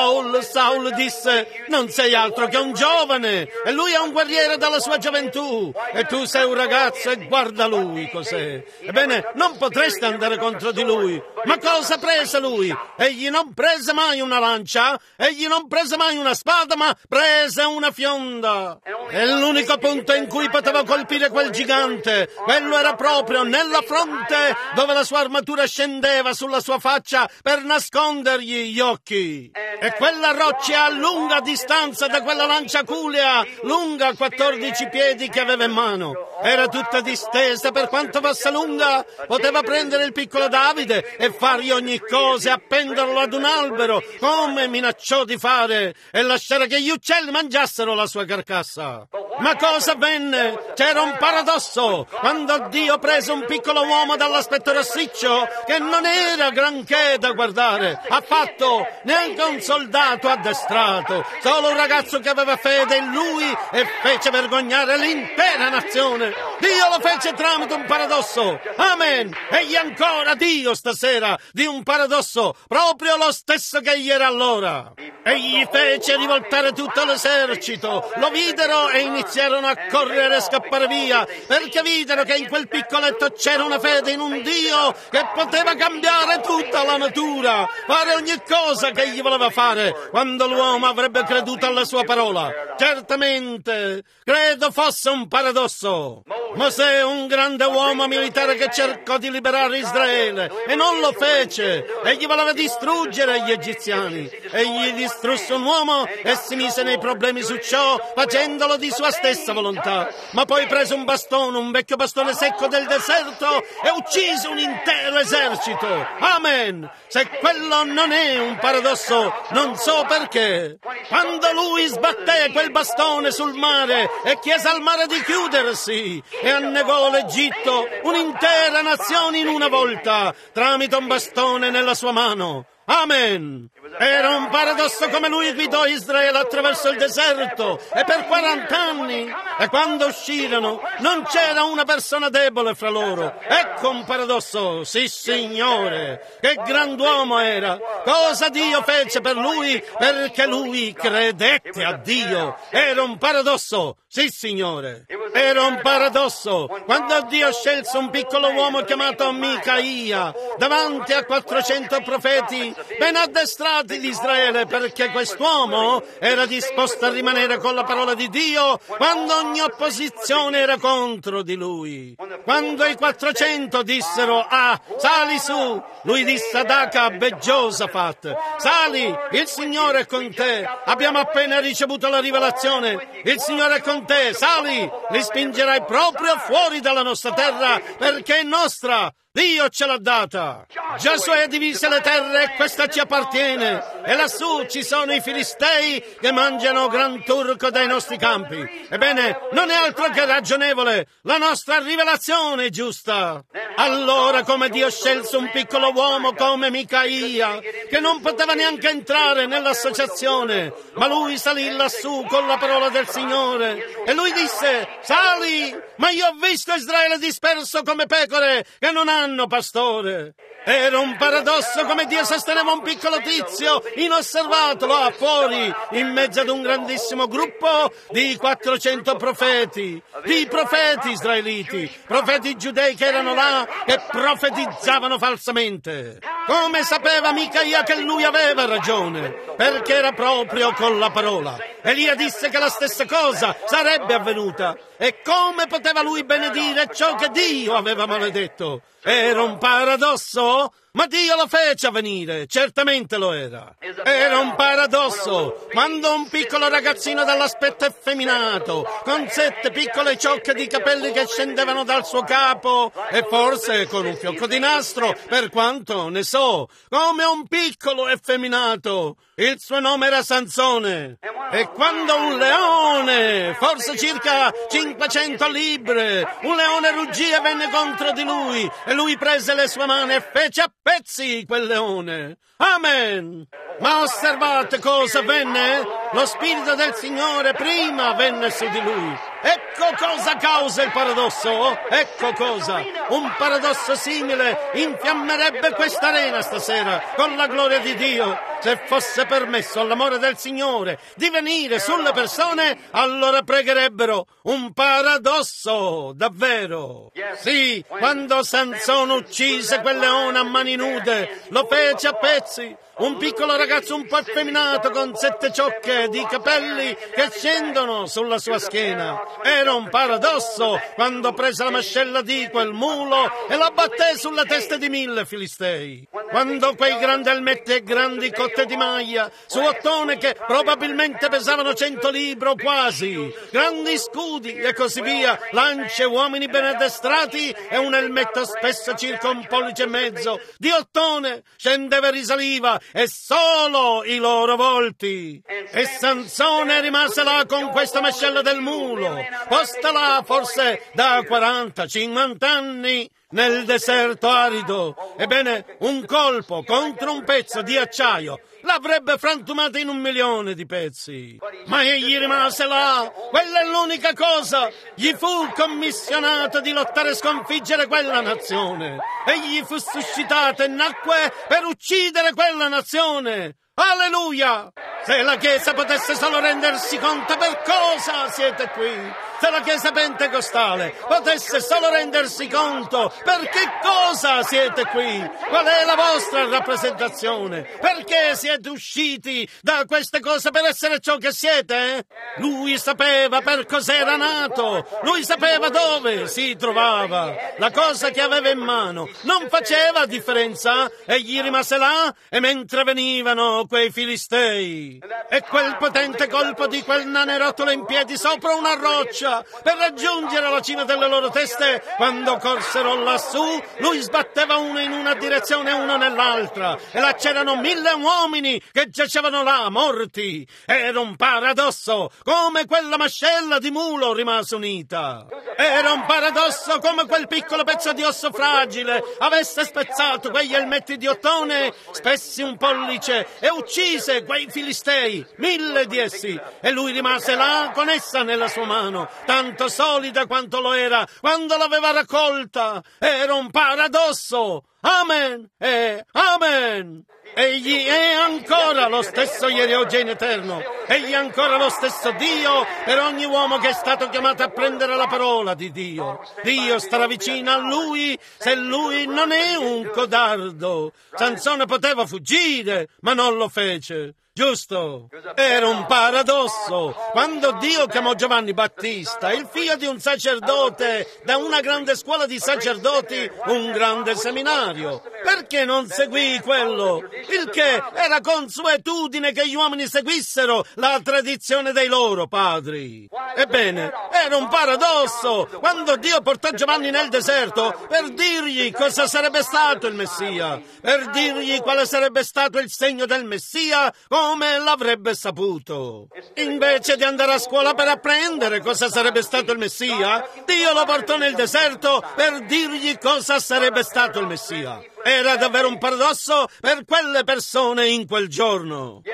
Saul disse, non sei altro che un giovane, e lui è un guerriero dalla sua gioventù, e tu sei un ragazzo e guarda lui cos'è. Ebbene, non potreste andare contro di lui. Ma cosa prese lui? Egli non prese mai una lancia, egli non prese mai una spada, ma prese una fionda. E l'unico punto in cui poteva colpire quel gigante, quello era proprio nella fronte, dove la sua armatura scendeva sulla sua faccia per nascondergli gli occhi. E quella roccia a lunga distanza da quella lancia aculea, lunga 14 piedi che aveva in mano, era tutta distesa per quanto fosse lunga. Poteva prendere il piccolo Davide e fargli ogni cosa e appenderlo ad un albero, come minacciò di fare, e lasciare che gli uccelli mangiassero la sua carcassa. Ma cosa avvenne? C'era un paradosso. Quando Dio prese un piccolo uomo dall'aspetto rossiccio, che non era granché da guardare affatto, neanche un soldato addestrato, solo un ragazzo che aveva fede in lui, e fece vergognare l'intera nazione. Dio lo fece tramite stato un paradosso. Amen. Egli è ancora Dio stasera di un paradosso, proprio lo stesso che egli era allora. Egli fece rivoltare tutto l'esercito, lo videro e iniziarono a correre e scappare via, perché videro che in quel piccoletto c'era una fede in un Dio che poteva cambiare tutta la natura, fare ogni cosa che egli voleva fare, quando l'uomo avrebbe creduto alla sua parola. Certamente, credo fosse un paradosso. Mosè, un grande uomo militare che cercò di liberare Israele, e non lo fece. Egli voleva distruggere gli egiziani. Egli distrusse un uomo e si mise nei problemi su ciò, facendolo di sua stessa volontà. Ma poi prese un bastone, un vecchio bastone secco del deserto, e uccise un intero esercito. Amen! Se quello non è un paradosso, non so perché. Quando lui sbatté quel bastone sul mare e chiese al mare di chiudersi e annegò l'Egitto, un'intera nazione in una volta, tramite un bastone nella sua mano. Amen! Era un paradosso come lui guidò Israele attraverso il deserto e per 40 anni, e quando uscirono non c'era una persona debole fra loro. Ecco un paradosso, sì signore, che grand'uomo era. Cosa Dio fece per lui? Perché lui credette a Dio. Era un paradosso, sì signore, era un paradosso. Quando Dio scelse un piccolo uomo chiamato Micaia davanti a 400 profeti ben addestrati di Israele, perché quest'uomo era disposto a rimanere con la parola di Dio quando ogni opposizione era contro di lui. Quando i 400 dissero: ah, sali su, lui disse ad Acab e Giosafat: sali, il Signore è con te, abbiamo appena ricevuto la rivelazione, il Signore è con te, sali, li spingerai proprio fuori dalla nostra terra perché è nostra. Dio ce l'ha data. Giosuè divise le terre e questa ci appartiene. E lassù ci sono i filistei che mangiano gran turco dai nostri campi. Ebbene, non è altro che ragionevole. La nostra rivelazione è giusta. Allora, come Dio scelse un piccolo uomo come Micaia, che non poteva neanche entrare nell'associazione, ma lui salì lassù con la parola del Signore. E lui disse: sali, ma io ho visto Israele disperso come pecore che non hanno pastore. Era un paradosso come Dio sosteneva un piccolo tizio inosservato là fuori, in mezzo ad un grandissimo gruppo di 400 profeti, di profeti israeliti, profeti giudei che erano là e profetizzavano falsamente. Come sapeva Micaia che lui aveva ragione? Perché era proprio con la parola. Elia disse che la stessa cosa sarebbe avvenuta. E come poteva lui benedire ciò che Dio aveva maledetto? Era un paradosso? Ma Dio lo fece avvenire, certamente lo era. Era un paradosso quando un piccolo ragazzino dall'aspetto effeminato, con 7 piccole ciocche di capelli che scendevano dal suo capo e forse con un fiocco di nastro, per quanto ne so, come un piccolo effeminato. Il suo nome era Sansone. E quando un leone, forse circa 500 libbre, un leone ruggì e venne contro di lui, e lui prese le sue mani e fece a pezzi quel leone. Amen! Ma osservate cosa avvenne? Lo Spirito del Signore prima venne su di lui. Ecco cosa causa il paradosso. Ecco cosa. Un paradosso simile infiammerebbe questa arena stasera con la gloria di Dio. Se fosse permesso all'amore del Signore di venire sulle persone, allora pregherebbero. Un paradosso, davvero. Sì, quando Sansone uccise quel leone a mani nude, lo fece a pezzi. Un piccolo ragazzo un po' effeminato con 7 ciocche di capelli che scendono sulla sua schiena. Era un paradosso quando prese la mascella di quel mulo e la batté sulla testa di 1000 filistei. Quando quei grandi elmetti e grandi cotte di maglia su ottone che probabilmente pesavano 100 libbre o quasi, grandi scudi e così via, lance, uomini ben addestrati e un elmetto spesso circa 1,5 pollici di ottone scendeva e risaliva, e solo i loro volti. E Sansone rimase là con questa mascella del mulo, posta là forse da 40-50 anni, nel deserto arido. Ebbene, un colpo contro un pezzo di acciaio l'avrebbe frantumata in 1.000.000 di pezzi. Ma egli rimase là. Quella è l'unica cosa. Gli fu commissionato di lottare e sconfiggere quella nazione. Egli fu suscitato e nacque per uccidere quella nazione. Alleluia! Se la Chiesa potesse solo rendersi conto per cosa siete qui, se la Chiesa pentecostale potesse solo rendersi conto per che cosa siete qui, qual è la vostra rappresentazione, perché siete usciti da queste cose per essere ciò che siete? Lui sapeva per cos'era nato, lui sapeva dove si trovava, la cosa che aveva in mano non faceva differenza. Egli rimase là e mentre venivano quei filistei e quel potente colpo di quel nanerottolo in piedi sopra una roccia per raggiungere la cima delle loro teste, quando corsero lassù lui sbatteva uno in una direzione e uno nell'altra e là c'erano 1.000 uomini che giacevano là morti. Era un paradosso, come quella mascella di mulo rimase unita. Era un paradosso come quel piccolo pezzo di osso fragile avesse spezzato quegli elmetti di ottone spessi un pollice e uccise quei filistei, 1.000 di essi, e lui rimase là con essa nella sua mano, tanto solida quanto lo era quando l'aveva raccolta. Era un paradosso. Amen e amen. Egli è ancora lo stesso ieri, oggi e in eterno. Egli è ancora lo stesso Dio per ogni uomo che è stato chiamato a prendere la parola di Dio. Dio starà vicino a lui se lui non è un codardo. Sansone poteva fuggire, ma non lo fece. Giusto? Era un paradosso. Quando Dio chiamò Giovanni Battista, il figlio di un sacerdote, da una grande scuola di sacerdoti, un grande seminario, perché non seguì quello? Il che era consuetudine che gli uomini seguissero la tradizione dei loro padri. Ebbene, era un paradosso quando Dio portò Giovanni nel deserto per dirgli cosa sarebbe stato il Messia, per dirgli quale sarebbe stato il segno del Messia, come l'avrebbe saputo. Invece di andare a scuola per apprendere cosa sarebbe stato il Messia, Dio lo portò nel deserto per dirgli cosa sarebbe stato il Messia. Era davvero un paradosso per quelle persone in quel giorno.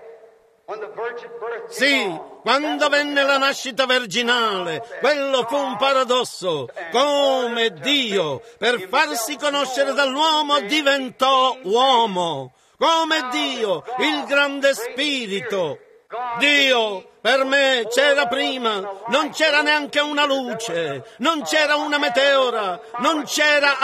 Sì, quando venne la nascita virginale, quello fu un paradosso. Come Dio, per farsi conoscere dall'uomo, diventò uomo. Come Dio, il grande spirito. Dio per me c'era prima, non c'era neanche una luce, non c'era una meteora, non c'era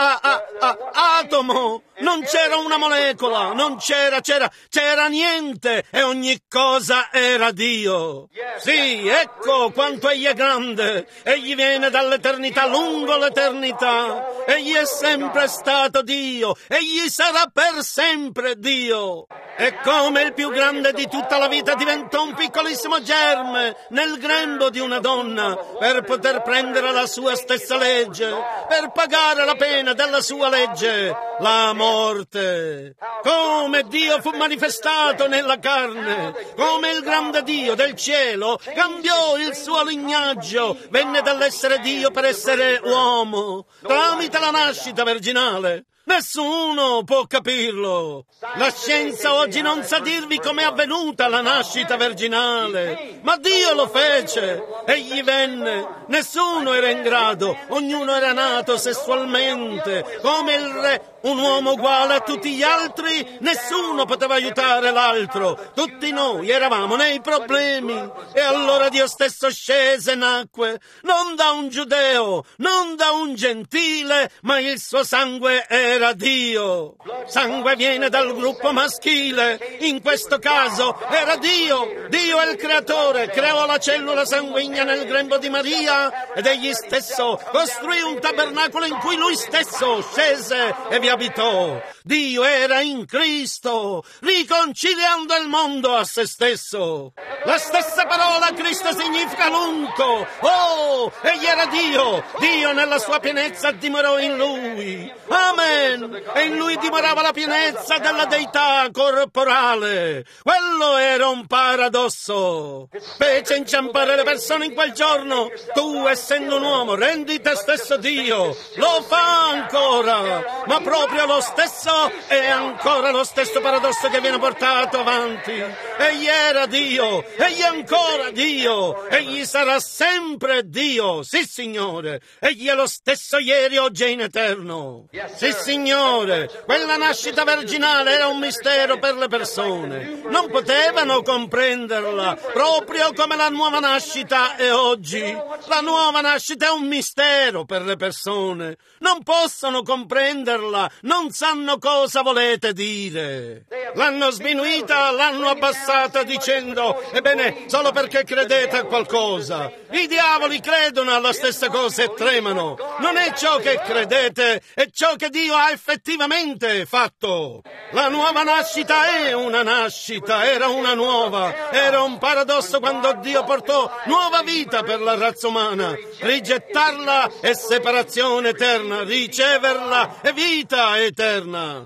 atomo, non c'era una molecola, non c'era niente e ogni cosa era Dio. Sì, ecco quanto egli è grande, egli viene dall'eternità lungo l'eternità, egli è sempre stato Dio, egli sarà per sempre Dio. E come il più grande di tutta la vita diventò un piccolissimo germe nel grembo di una donna per poter prendere la sua stessa legge, per pagare la pena della sua legge, la morte. Come Dio fu manifestato nella carne, come il grande Dio del cielo cambiò il suo lignaggio, venne dall'essere Dio per essere uomo, tramite la nascita virginale. Nessuno può capirlo. La scienza oggi non sa dirvi com'è avvenuta la nascita virginale, ma Dio lo fece. Egli venne. Nessuno era in grado. Ognuno era nato sessualmente, come il re. Un uomo uguale a tutti gli altri, nessuno poteva aiutare l'altro. Tutti noi eravamo nei problemi. E allora Dio stesso scese e nacque, non da un giudeo, non da un gentile, ma il suo sangue era Dio. Sangue viene dal gruppo maschile. In questo caso era Dio. Dio è il creatore, creò la cellula sanguigna nel grembo di Maria ed egli stesso costruì un tabernacolo in cui lui stesso scese e vi abitò. Dio era in Cristo, riconciliando il mondo a se stesso. La stessa parola Cristo significa l'unto. Oh, egli era Dio. Dio nella sua pienezza dimorò in lui. Amen. Amen. E in lui dimorava la pienezza della deità corporale. Quello era un paradosso. Fece inciampare le persone in quel giorno. Tu, essendo un uomo, rendi te stesso Dio. Lo fa ancora. Ma proprio lo stesso è ancora lo stesso paradosso che viene portato avanti. Egli era Dio. Egli è ancora Dio. Egli sarà sempre Dio. Sì, Signore. Egli è lo stesso ieri, oggi e in eterno. Sì, Signore. Quella nascita virginale era un mistero per le persone. Non potevano comprenderla, proprio come la nuova nascita è oggi. La nuova nascita è un mistero per le persone. Non possono comprenderla, non sanno cosa volete dire. L'hanno sminuita, l'hanno abbassata dicendo: ebbene, solo perché credete a qualcosa. I diavoli credono alla stessa cosa e tremano. Non è ciò che credete, è ciò che Dio ha effettivamente fatto. La nuova nascita è una nascita, era una nuova. Era un paradosso quando Dio portò nuova vita per la razza umana. Rigettarla è separazione eterna, riceverla è vita eterna.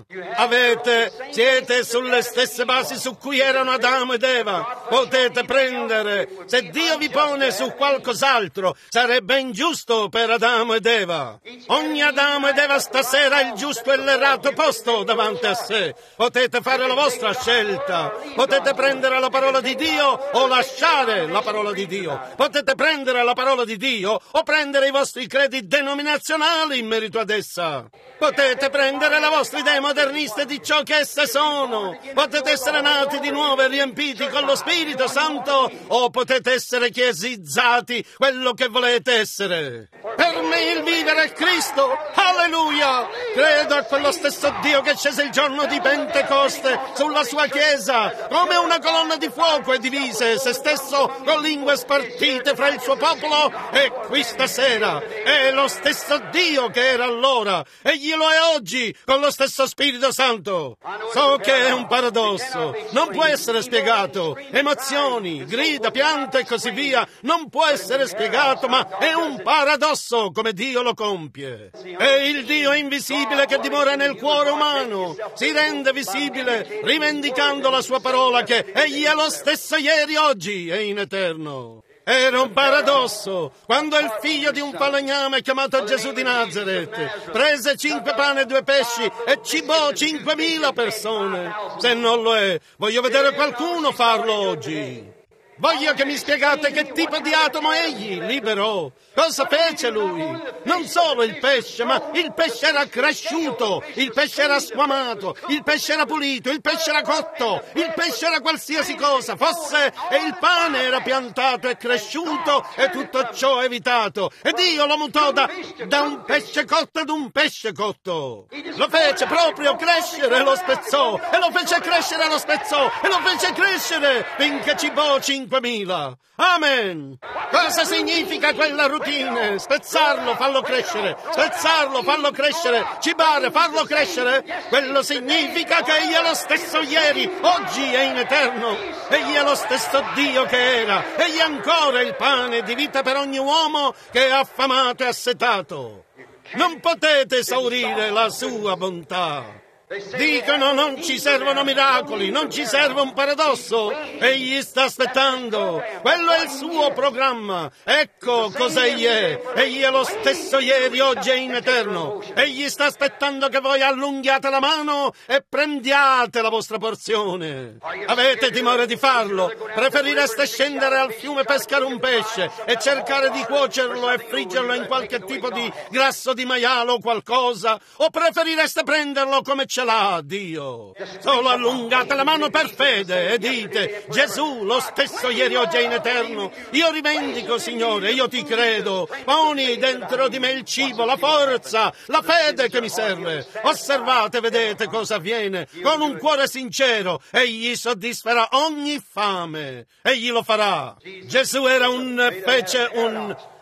Siete sulle stesse basi su cui erano Adamo ed Eva. Potete prendere. Se Dio vi pone su qualcos'altro, sarebbe ingiusto per Adamo ed Eva. Ogni Adamo ed Eva stasera ha il giusto e l'errato posto davanti a sé. Potete fare la vostra scelta. Potete prendere la parola di Dio o lasciare la parola di Dio. Potete prendere la parola di Dio o prendere i vostri credi denominazionali in merito ad essa. Potete prendere le vostre idee moderniste di ciò che esse sono. Potete essere nati di nuovo e riempiti con lo Spirito Santo, o potete essere chiesizzati quello che volete essere. Per me il vivere è Cristo. Alleluia! Credo a quello stesso Dio che scese il giorno di Pentecoste sulla sua Chiesa come una colonna di fuoco e divise se stesso con lingue spartite fra il suo popolo, e qui stasera è lo stesso Dio che era allora. Egli lo è oggi con lo stesso Spirito Santo. So che è un paradosso, non può essere spiegato. Emozioni, grida, piante e così via, non può essere spiegato, ma è un paradosso come Dio lo compie. È il Dio invisibile che dimora nel cuore umano. Si rende visibile rivendicando la sua parola che egli è lo stesso ieri, oggi e in eterno. Era un paradosso quando il figlio di un falegname chiamato Gesù di Nazaret prese 5 pani e 2 pesci e cibò 5.000 persone. Se non lo è, voglio vedere qualcuno farlo oggi. Voglio che mi spiegate che tipo di atomo egli liberò. Cosa fece lui? Non solo il pesce, ma il pesce era cresciuto, il pesce era squamato, il pesce era pulito, il pesce era cotto, il pesce era qualsiasi cosa fosse, e il pane era piantato e cresciuto e tutto ciò evitato. E Dio lo mutò da un pesce cotto ad un pesce cotto. Lo fece proprio crescere e lo spezzò, e lo fece crescere e lo spezzò, e lo fece crescere finché cibò 5.000. Amen! Cosa significa quella routine? Spezzarlo, farlo crescere, spezzarlo, farlo crescere, cibare, farlo crescere. Quello significa che egli è lo stesso ieri, oggi e in eterno. Egli è lo stesso Dio che era. Egli è ancora il pane di vita per ogni uomo che è affamato e assetato. Non potete esaurire la sua bontà. Dicono non ci servono miracoli, non ci serve un paradosso. Egli sta aspettando. Quello è il suo programma. Ecco cosa egli è. Egli è lo stesso ieri, oggi e in eterno. Egli sta aspettando che voi allunghiate la mano e prendiate la vostra porzione. Avete timore di farlo? Preferireste scendere al fiume e pescare un pesce e cercare di cuocerlo e friggerlo in qualche tipo di grasso di maiale o qualcosa? O preferireste prenderlo come ce l'ha Dio? Solo allungate la mano per fede e dite: Gesù, lo stesso ieri, oggi e in eterno. Io rivendico, Signore, io ti credo. Poni dentro di me il cibo, la forza, la fede che mi serve. Osservate, vedete cosa avviene. Con un cuore sincero, egli soddisferà ogni fame. Egli lo farà. Gesù fece un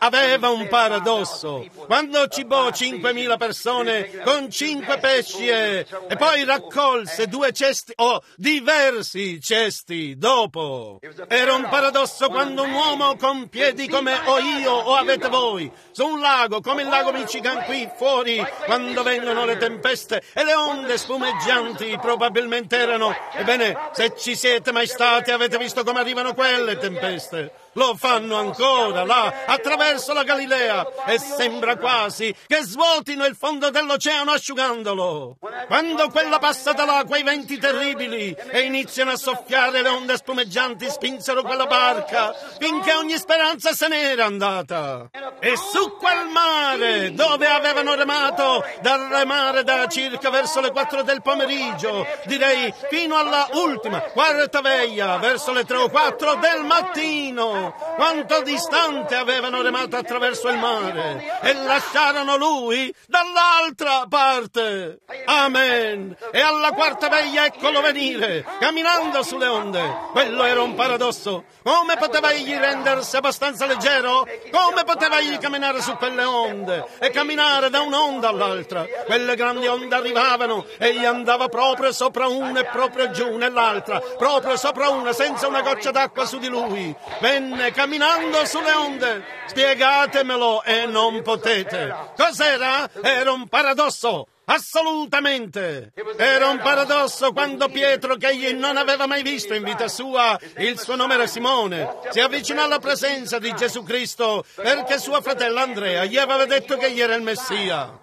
aveva un paradosso. Quando cibò 5.000 persone con 5 pesci e poi raccolse 2 cesti o diversi cesti dopo. Era un paradosso quando un uomo con piedi come ho io o avete voi, su un lago come il lago Michigan qui fuori, quando vengono le tempeste e le onde spumeggianti probabilmente erano, ebbene, se ci siete mai stati avete visto come arrivano quelle tempeste. Lo fanno ancora là, attraverso la Galilea, e sembra quasi che svuotino il fondo dell'oceano asciugandolo. Quando quella passa da là, quei venti terribili, e iniziano a soffiare le onde spumeggianti, spinsero quella barca, finché ogni speranza se n'era andata. E su quel mare, dove avevano remato, da remare da circa verso le 4 del pomeriggio, direi fino alla ultima, quarta veglia, verso le 3 o 4 del mattino, quanto distante avevano remato attraverso il mare e lasciarono lui dall'altra parte. Amen. E alla quarta veglia eccolo venire, camminando sulle onde. Quello era un paradosso. Come poteva egli rendersi abbastanza leggero? Come poteva egli camminare su quelle onde e camminare da un'onda all'altra? Quelle grandi onde arrivavano e egli andava proprio sopra una e proprio giù nell'altra, proprio sopra una, senza una goccia d'acqua su di lui. Venne camminando sulle onde. Spiegatemelo e non potete. Cos'era? Era un paradosso. Assolutamente! Era un paradosso quando Pietro, che egli non aveva mai visto in vita sua, il suo nome era Simone, si avvicinò alla presenza di Gesù Cristo perché sua fratella Andrea gli aveva detto che egli era il Messia.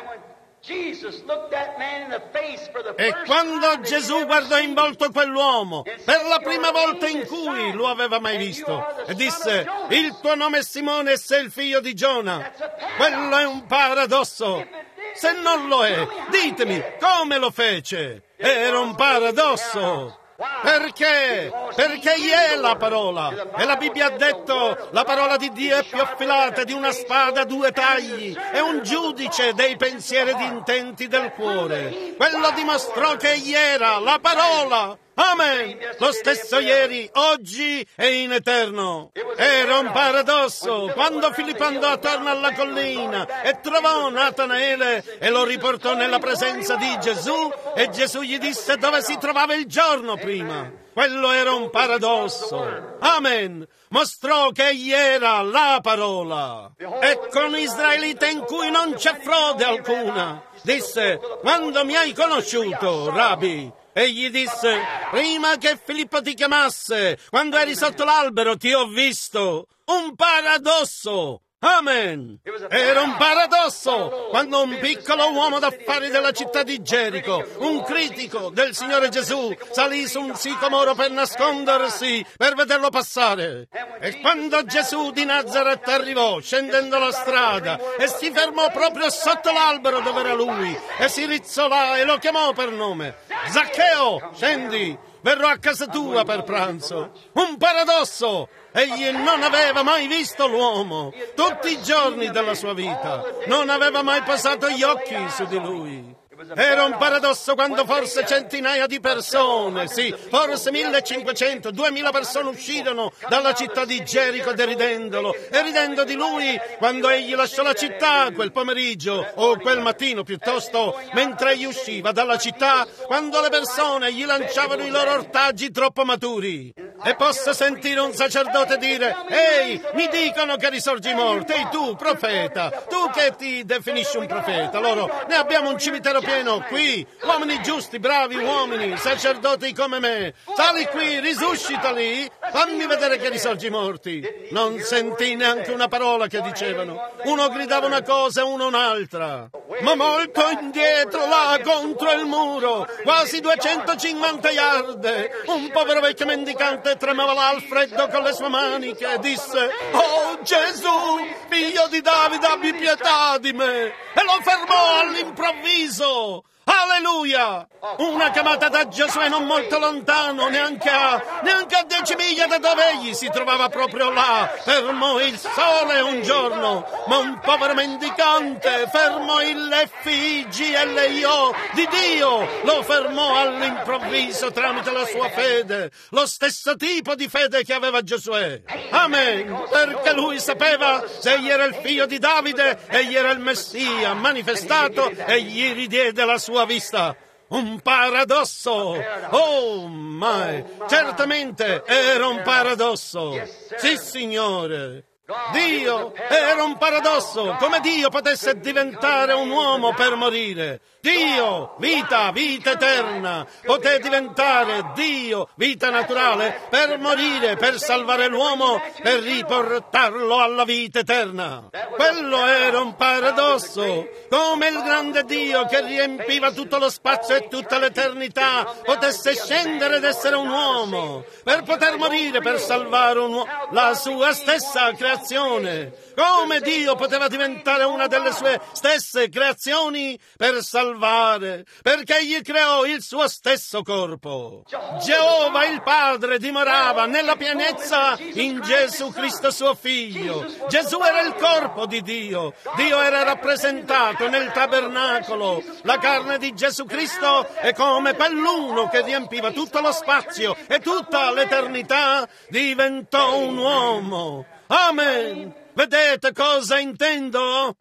E quando Gesù guardò in volto quell'uomo, per la prima volta in cui lo aveva mai visto, e disse: il tuo nome è Simone e sei il figlio di Giona. Quello è un paradosso. Se non lo è, ditemi come lo fece. Era un paradosso. Perché? Perché egli è la parola. E la Bibbia ha detto: la parola di Dio è più affilata di una spada a 2 tagli, è un giudice dei pensieri e di intenti del cuore. Quello dimostrò che egli era la parola. Amen! Lo stesso ieri, oggi e in eterno. Era un paradosso quando Filippo andò attorno alla collina e trovò Natanaele e lo riportò nella presenza di Gesù, e Gesù gli disse dove si trovava il giorno prima. Quello era un paradosso. Amen! Mostrò che egli era la parola. Ecco un israelita in cui non c'è frode alcuna. Disse: quando mi hai conosciuto, Rabbi? Egli disse: prima che Filippo ti chiamasse, quando eri sotto l'albero ti ho visto. Un paradosso. Amen! Era un paradosso quando un piccolo uomo d'affari della città di Gerico, un critico del Signore Gesù, salì su un sicomoro per nascondersi, per vederlo passare. E quando Gesù di Nazaret arrivò, scendendo la strada, e si fermò proprio sotto l'albero dove era lui, e si rizzò là e lo chiamò per nome: Zaccheo, scendi, verrò a casa tua per pranzo. Un paradosso! Egli non aveva mai visto l'uomo, tutti i giorni della sua vita, non aveva mai posato gli occhi su di lui. Era un paradosso quando forse centinaia di persone, sì, forse 1500, 2000 persone uscirono dalla città di Gerico deridendolo e ridendo di lui quando egli lasciò la città quel pomeriggio, o quel mattino piuttosto, mentre egli usciva dalla città, quando le persone gli lanciavano i loro ortaggi troppo maturi. E posso sentire un sacerdote dire: ehi, mi dicono che risorgi morto, ehi tu, profeta, tu che ti definisci un profeta, loro, ne abbiamo un cimitero pieno qui, uomini giusti, bravi uomini, sacerdoti come me, sali qui, risuscita lì, fammi vedere che risorgi morti. Non sentì neanche una parola che dicevano, uno gridava una cosa e uno un'altra, ma molto indietro là contro il muro, quasi 250 yard, un povero vecchio mendicante tremava là al freddo con le sue maniche e disse: oh Gesù, figlio di Davide, abbi pietà di me. E lo fermò all'improvviso. Alleluia! Una chiamata da Giosuè non molto lontano, neanche a 10 miglia da dove egli si trovava, proprio là. Fermò il sole un giorno, ma un povero mendicante fermò il FIGLIO di Dio. Lo fermò all'improvviso tramite la sua fede, lo stesso tipo di fede che aveva Giosuè. Amen! Perché lui sapeva se egli era il figlio di Davide, egli era il Messia manifestato e gli ridiede la sua vista. Un paradosso! Oh, my! Certamente era un paradosso! Sì, Signore! Dio era un paradosso! Come Dio potesse diventare un uomo per morire! Dio, vita eterna, poté diventare Dio, vita naturale, per morire, per salvare l'uomo, per riportarlo alla vita eterna. Quello era un paradosso, come il grande Dio che riempiva tutto lo spazio e tutta l'eternità potesse scendere ed essere un uomo, per poter morire, per salvare un uomo, la sua stessa creazione. Come Dio poteva diventare una delle sue stesse creazioni per salvare, perché egli creò il suo stesso corpo. Geova il Padre dimorava nella pienezza in Gesù Cristo suo Figlio. Gesù era il corpo di Dio. Dio era rappresentato nel tabernacolo. La carne di Gesù Cristo è come quell'uno che riempiva tutto lo spazio e tutta l'eternità, diventò un uomo. Amen! Vedete cosa intendo?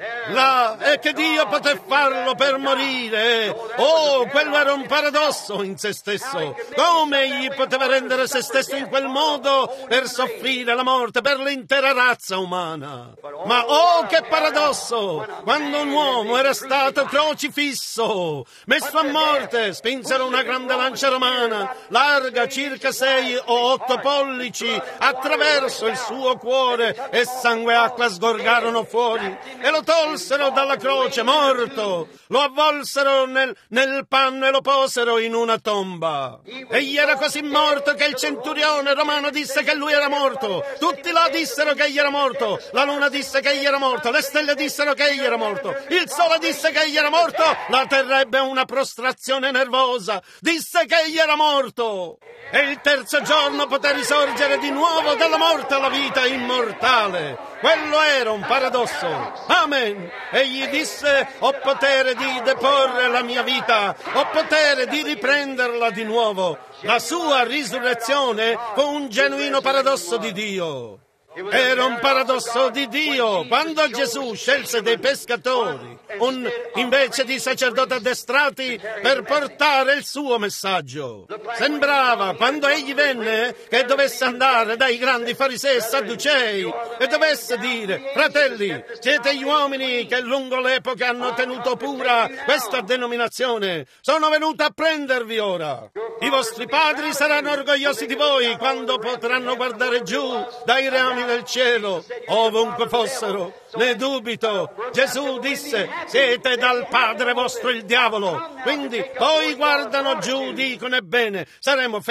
È che Dio poté farlo per morire. Oh, quello era un paradosso in se stesso. Come egli poteva rendere se stesso in quel modo per soffrire la morte per l'intera razza umana? Ma oh, che paradosso! Quando un uomo era stato crocifisso, messo a morte, spinsero una grande lancia romana, larga circa 6 o 8 pollici, attraverso il suo cuore e sangue e acqua sgorgarono fuori e lo tolsero dalla croce morto, lo avvolsero nel panno e lo posero in una tomba. Egli era così morto che il centurione romano disse che lui era morto. Tutti là dissero che egli era morto. La luna disse che egli era morto. Le stelle dissero che egli era morto. Il sole disse che egli era morto. La terra ebbe una prostrazione nervosa. Disse che egli era morto. E il terzo giorno poté risorgere di nuovo dalla morte alla vita immortale. Quello era un paradosso. Amen. Egli disse: ho potere di deporre la mia vita, ho potere di riprenderla di nuovo. La sua risurrezione fu un genuino paradosso di Dio. Era un paradosso di Dio quando Gesù scelse dei pescatori invece di sacerdoti addestrati per portare il suo messaggio. Sembrava, quando egli venne, che dovesse andare dai grandi farisei e sadducei e dovesse dire: fratelli, siete gli uomini che lungo l'epoca hanno tenuto pura questa denominazione. Sono venuto a prendervi ora. I vostri padri saranno orgogliosi di voi quando potranno guardare giù dai rami del cielo, ovunque fossero. Ne dubito. Gesù disse: siete dal padre vostro il diavolo. Quindi poi guardano giù, dicono: ebbene, sarebbero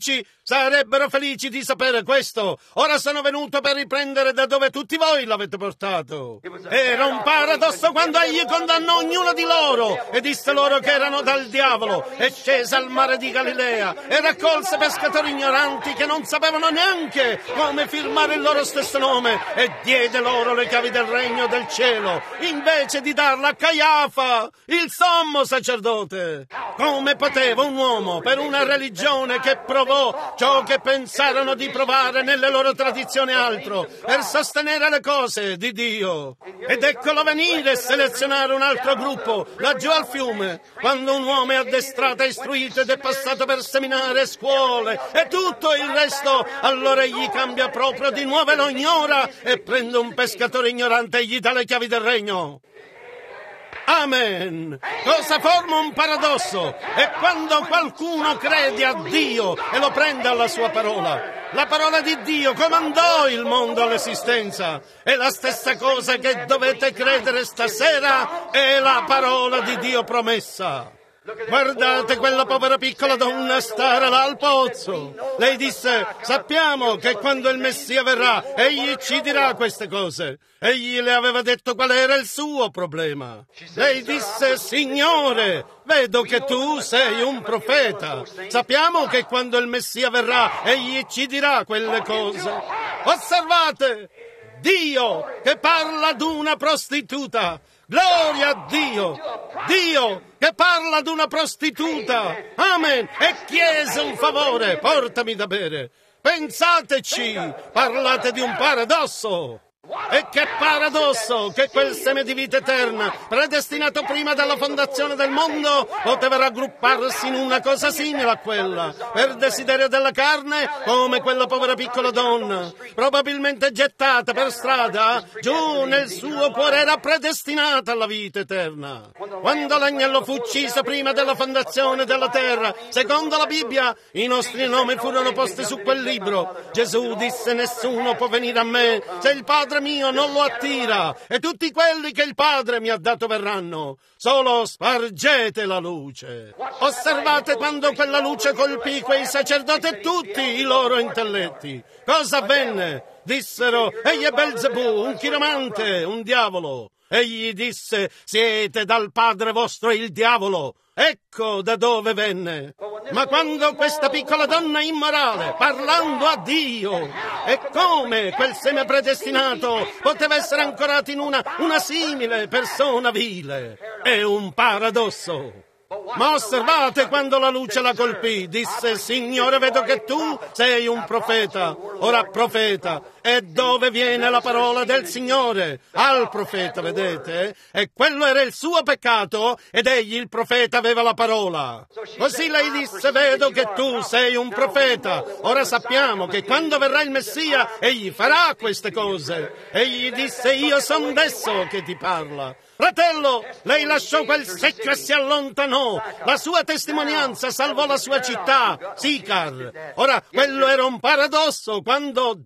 felici di sapere questo. Ora sono venuto per riprendere da dove tutti voi l'avete portato. Era un paradosso quando egli condannò ognuno di loro e disse loro che erano dal diavolo, e scese al mare di Galilea e raccolse pescatori ignoranti che non sapevano neanche come firmare il loro stesso nome e diede loro le chiavi del regno del cielo invece di darla a Caiafa, il sommo sacerdote. Come poteva un uomo, per una religione che provò ciò che pensarono di provare nelle loro tradizioni altro, per sostenere le cose di Dio? Ed eccolo venire e selezionare un altro gruppo laggiù al fiume, quando un uomo è addestrato e istruito ed è passato per seminari e scuole e tutto il resto, allora egli cambia proprio di nuovo e lo ignora e prende un pescatore ignorante e gli dà le chiavi del regno. Amen! Cosa forma un paradosso? È quando qualcuno crede a Dio e lo prende alla sua parola. La parola di Dio comandò il mondo all'esistenza. È la stessa cosa che dovete credere stasera, è la parola di Dio promessa. Guardate quella povera piccola donna stare là al pozzo. Lei disse: sappiamo che quando il Messia verrà, egli ci dirà queste cose. Egli le aveva detto qual era il suo problema. Lei disse: Signore, vedo che tu sei un profeta. Sappiamo che quando il Messia verrà, egli ci dirà quelle cose. Osservate! Dio che parla ad una prostituta. Gloria a Dio! Dio che parla ad una prostituta! Amen! E chiese un favore, portami da bere. Pensateci, parlate di un paradosso. E che paradosso che quel seme di vita eterna, predestinato prima della fondazione del mondo, poteva raggrupparsi in una cosa simile a quella, per desiderio della carne, come quella povera piccola donna, probabilmente gettata per strada, giù nel suo cuore era predestinata alla vita eterna. Quando l'agnello fu ucciso prima della fondazione della terra, secondo la Bibbia, i nostri nomi furono posti su quel libro. Gesù disse: nessuno può venire a me se il Padre mio non lo attira, e tutti quelli che il Padre mi ha dato verranno. Solo spargete la luce. Osservate quando quella luce colpì quei sacerdoti e tutti i loro intelletti. Cosa avvenne? Dissero: egli è Belzebù, un chiromante, un diavolo. Egli disse: siete dal padre vostro il diavolo. Ecco da dove venne. Ma quando questa piccola donna immorale, parlando a Dio, e come quel seme predestinato poteva essere ancorato in una simile persona vile? È un paradosso. Ma osservate quando la luce la colpì, disse: Signore, vedo che tu sei un profeta. Ora, profeta, e dove viene la parola del Signore? Al profeta, vedete? E quello era il suo peccato, ed egli, il profeta, aveva la parola. Così lei disse: vedo che tu sei un profeta. Ora sappiamo che quando verrà il Messia, egli farà queste cose. Egli disse: io son desso che ti parla. Fratello, lei lasciò quel secchio e si allontanò. La sua testimonianza salvò la sua città, Sicar. Ora, quello era un paradosso quando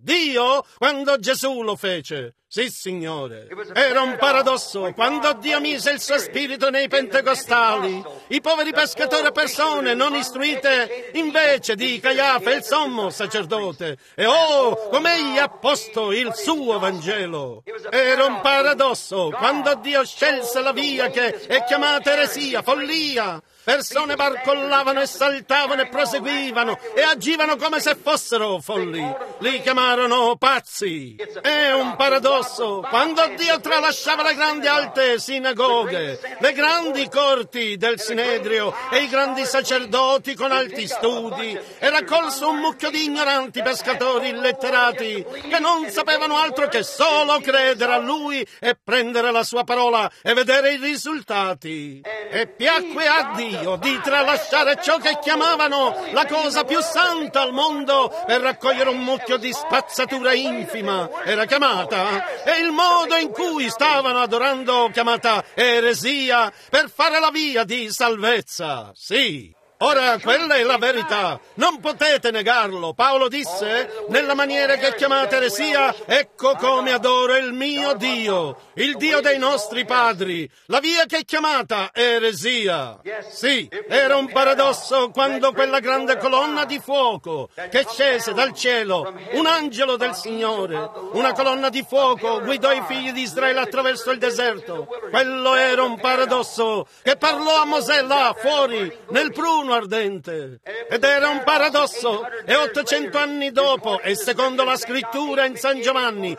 Gesù lo fece. Sì, Signore. Era un paradosso quando Dio mise il suo spirito nei pentecostali, i poveri pescatori e persone non istruite, invece di Caiafa, il sommo sacerdote. E come egli ha posto il suo Vangelo. Era un paradosso quando Dio scelse la via che è chiamata eresia, follia. Persone barcollavano e saltavano e proseguivano e agivano come se fossero folli. Li chiamarono pazzi. È un paradosso quando Dio tralasciava le grandi alte sinagoghe, le grandi corti del Sinedrio e i grandi sacerdoti con alti studi e raccolse un mucchio di ignoranti pescatori illetterati che non sapevano altro che solo credere a Lui e prendere la sua parola e vedere i risultati. E piacque a Dio di tralasciare ciò che chiamavano la cosa più santa al mondo per raccogliere un mucchio di spazzatura infima. Era chiamata, e il modo in cui stavano adorando, chiamata eresia, per fare la via di salvezza. Sì. Ora, quella è la verità, non potete negarlo. Paolo disse: nella maniera che chiamate eresia, ecco come adoro il mio Dio, il Dio dei nostri padri. La via che è chiamata eresia. Sì, era un paradosso quando quella grande colonna di fuoco che scese dal cielo, un angelo del Signore, una colonna di fuoco guidò i figli di Israele attraverso il deserto. Quello era un paradosso che parlò a Mosè là fuori, nel pruno ardente. Ed era un paradosso, e 800 anni dopo, e secondo la scrittura in San Giovanni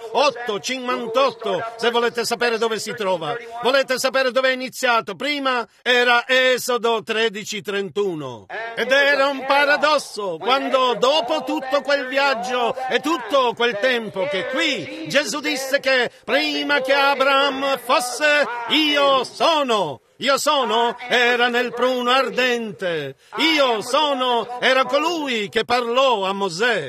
8:58, se volete sapere dove si trova, volete sapere dove è iniziato, prima era Esodo 13:31. Ed era un paradosso quando dopo tutto quel viaggio e tutto quel tempo che qui Gesù disse che prima che Abramo fosse, io sono. Io sono era nel pruno ardente. Io sono era colui che parlò a Mosè.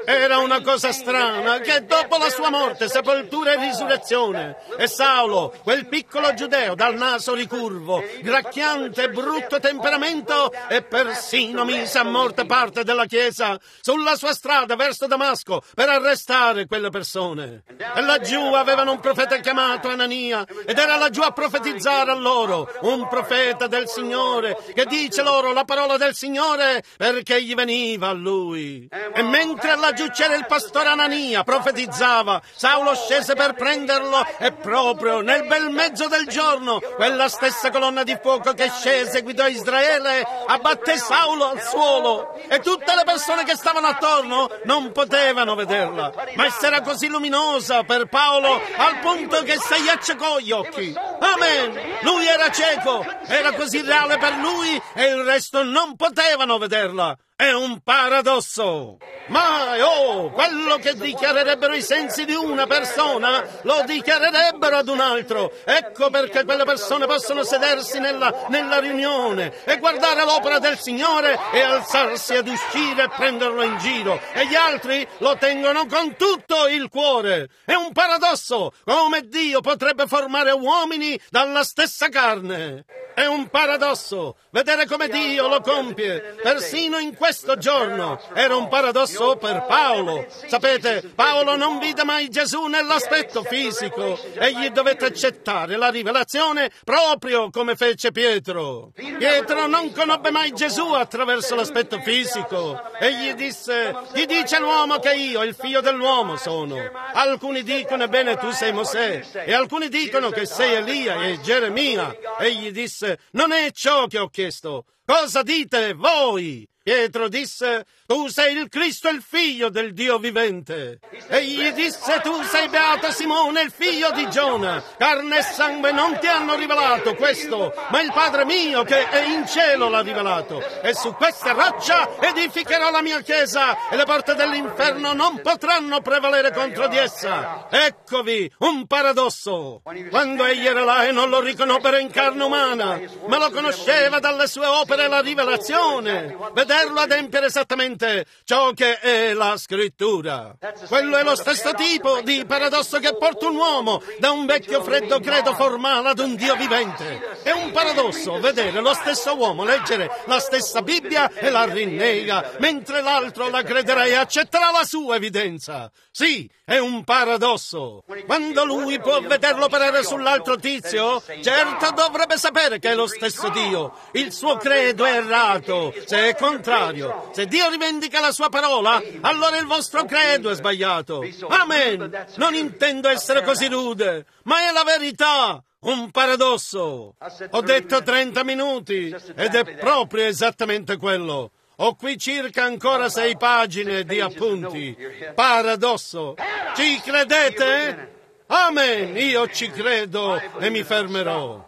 Era una cosa strana che dopo la sua morte, sepoltura e risurrezione, e Saulo, quel piccolo giudeo dal naso ricurvo, gracchiante e brutto temperamento, e persino mise a morte parte della Chiesa sulla sua strada verso Damasco per arrestare quelle persone. E laggiù avevano un profeta chiamato Anania, ed era laggiù a profetizzare a loro, un profeta del Signore, che dice loro la parola del Signore perché gli veniva a lui. E mentre laggiù c'era il pastore Anania, profetizzava, Saulo scese per prenderlo e proprio nel bel mezzo del giorno quella stessa colonna di fuoco che scese e guidò Israele abbatté Saulo al suolo, e tutte le persone che stavano attorno non potevano vederla, ma essa era così luminosa per Paolo al punto che se gli accecò gli occhi. Amen! Lui era cieco, era così reale per lui e il resto non potevano vederla. È un paradosso. Ma, quello che dichiarerebbero i sensi di una persona, lo dichiarerebbero ad un altro. Ecco perché quelle persone possono sedersi nella riunione e guardare l'opera del Signore e alzarsi ad uscire e prenderlo in giro. E gli altri lo tengono con tutto il cuore. È un paradosso. Come Dio potrebbe formare uomini dalla stessa carne. È un paradosso vedere come Dio lo compie, persino in questo giorno. Era un paradosso per Paolo. Sapete, Paolo non vide mai Gesù nell'aspetto fisico. Egli dovette accettare la rivelazione proprio come fece Pietro. Pietro non conobbe mai Gesù attraverso l'aspetto fisico. Egli disse, chi dice l'uomo che io, il figlio dell'uomo, sono? Alcuni dicono, ebbene, tu sei Mosè, e alcuni dicono che sei Elia e Geremia. Egli disse, non è ciò che ho chiesto. Cosa dite voi? Pietro disse, tu sei il Cristo, il figlio del Dio vivente. Egli disse, tu sei beato Simone, il figlio di Giona. Carne e sangue non ti hanno rivelato questo, ma il Padre mio che è in cielo l'ha rivelato. E su queste roccia edificherò la mia chiesa, e le porte dell'inferno non potranno prevalere contro di essa. Eccovi un paradosso. Quando egli era là e non lo riconobbero in carne umana, ma lo conosceva dalle sue opere la rivelazione, vederlo adempiere esattamente ciò che è la Scrittura. Quello è lo stesso tipo di paradosso che porta un uomo da un vecchio freddo credo formale ad un Dio vivente. È un paradosso vedere lo stesso uomo leggere la stessa Bibbia e la rinnega, mentre l'altro la crederà e accetterà la sua evidenza. Sì, è un paradosso. Quando lui può vederlo operare sull'altro tizio, certo dovrebbe sapere che è lo stesso Dio. Il suo credo è errato, se è contrario. Se Dio rivendica la sua parola, allora il vostro credo è sbagliato. Amen! Non intendo essere così rude, ma è la verità. Un paradosso. Ho detto 30 minuti ed è proprio esattamente quello. Ho qui circa ancora 6 pagine di appunti. Paradosso. Ci credete? Amen! Io ci credo e mi fermerò.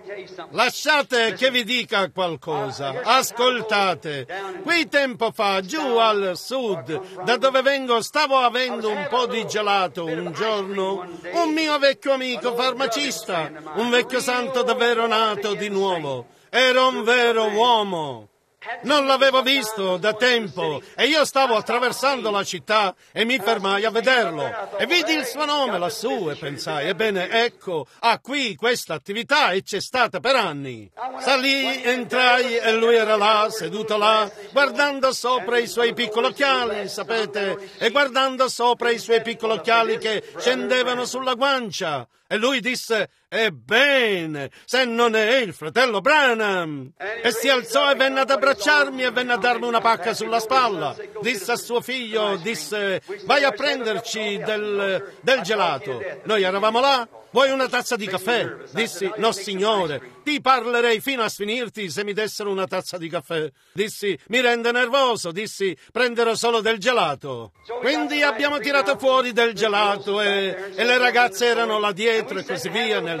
Lasciate che vi dica qualcosa. Ascoltate. Qui tempo fa, giù al sud, da dove vengo, stavo avendo un po' di gelato un giorno. Un mio vecchio amico farmacista, un vecchio santo davvero nato di nuovo. Era un vero uomo. Non l'avevo visto da tempo e io stavo attraversando la città e mi fermai a vederlo e vidi il suo nome lassù e pensai, ebbene ecco, qui questa attività e c'è stata per anni. Salì, entrai e lui era là, seduto là, guardando sopra i suoi piccoli occhiali, sapete, e guardando sopra i suoi piccoli occhiali che scendevano sulla guancia. E lui disse, ebbene, se non è il fratello Branham. E si alzò e venne ad abbracciarmi e venne a darmi una pacca sulla spalla. Disse a suo figlio, disse, vai a prenderci del gelato. Noi eravamo là. Vuoi una tazza di caffè? Dissi, no signore, ti parlerei fino a sfinirti se mi dessero una tazza di caffè. Dissi, mi rende nervoso, dissi, prenderò solo del gelato. Quindi abbiamo tirato fuori del gelato e le ragazze erano là dietro e così via nel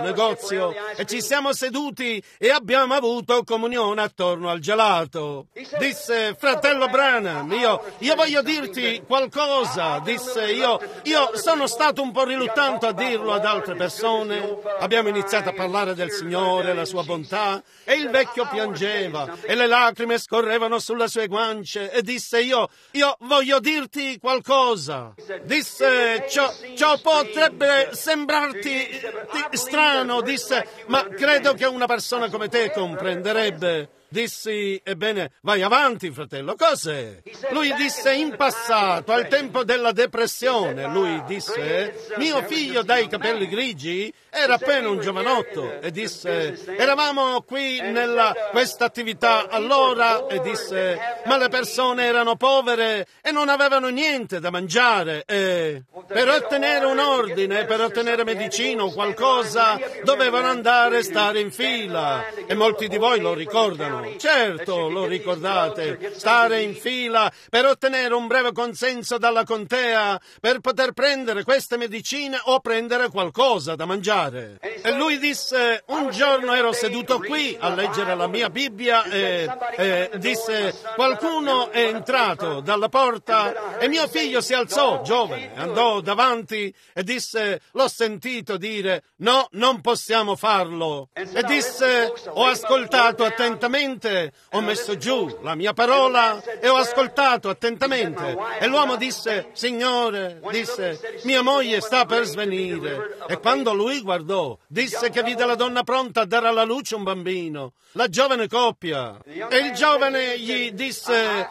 negozio e ci siamo seduti e abbiamo avuto comunione attorno al gelato. Disse: fratello Branham, io voglio dirti qualcosa. Disse: io sono stato un po' riluttante a dirlo ad altre persone. Abbiamo iniziato a parlare del Signore, la sua bontà, e il vecchio piangeva e le lacrime scorrevano sulle sue guance e disse: io voglio dirti qualcosa. Disse: ciò potrebbe sembrarti strano, disse, ma credo che una persona come te comprenderebbe. Dissi: ebbene, vai avanti, fratello, cos'è? Lui disse: in passato, al tempo della depressione, lui disse, mio figlio dai capelli grigi era appena un giovanotto, e disse: eravamo qui nella questa attività allora, e disse, ma le persone erano povere e non avevano niente da mangiare, e per ottenere un ordine, per ottenere medicina o qualcosa, dovevano andare e stare in fila, e molti di voi lo ricordano. Certo, lo ricordate, stare in fila per ottenere un breve consenso dalla contea per poter prendere queste medicine o prendere qualcosa da mangiare. E lui disse: un giorno ero seduto qui a leggere la mia Bibbia e disse: qualcuno è entrato dalla porta e mio figlio si alzò, giovane, andò davanti e disse: l'ho sentito dire, no, non possiamo farlo. E disse: ho ascoltato attentamente, ho messo giù la mia parola e ho ascoltato attentamente. E l'uomo disse: Signore, disse, mia moglie sta per svenire. E quando lui guardò, disse che vide la donna pronta a dare alla luce un bambino, la giovane coppia. E il giovane gli disse,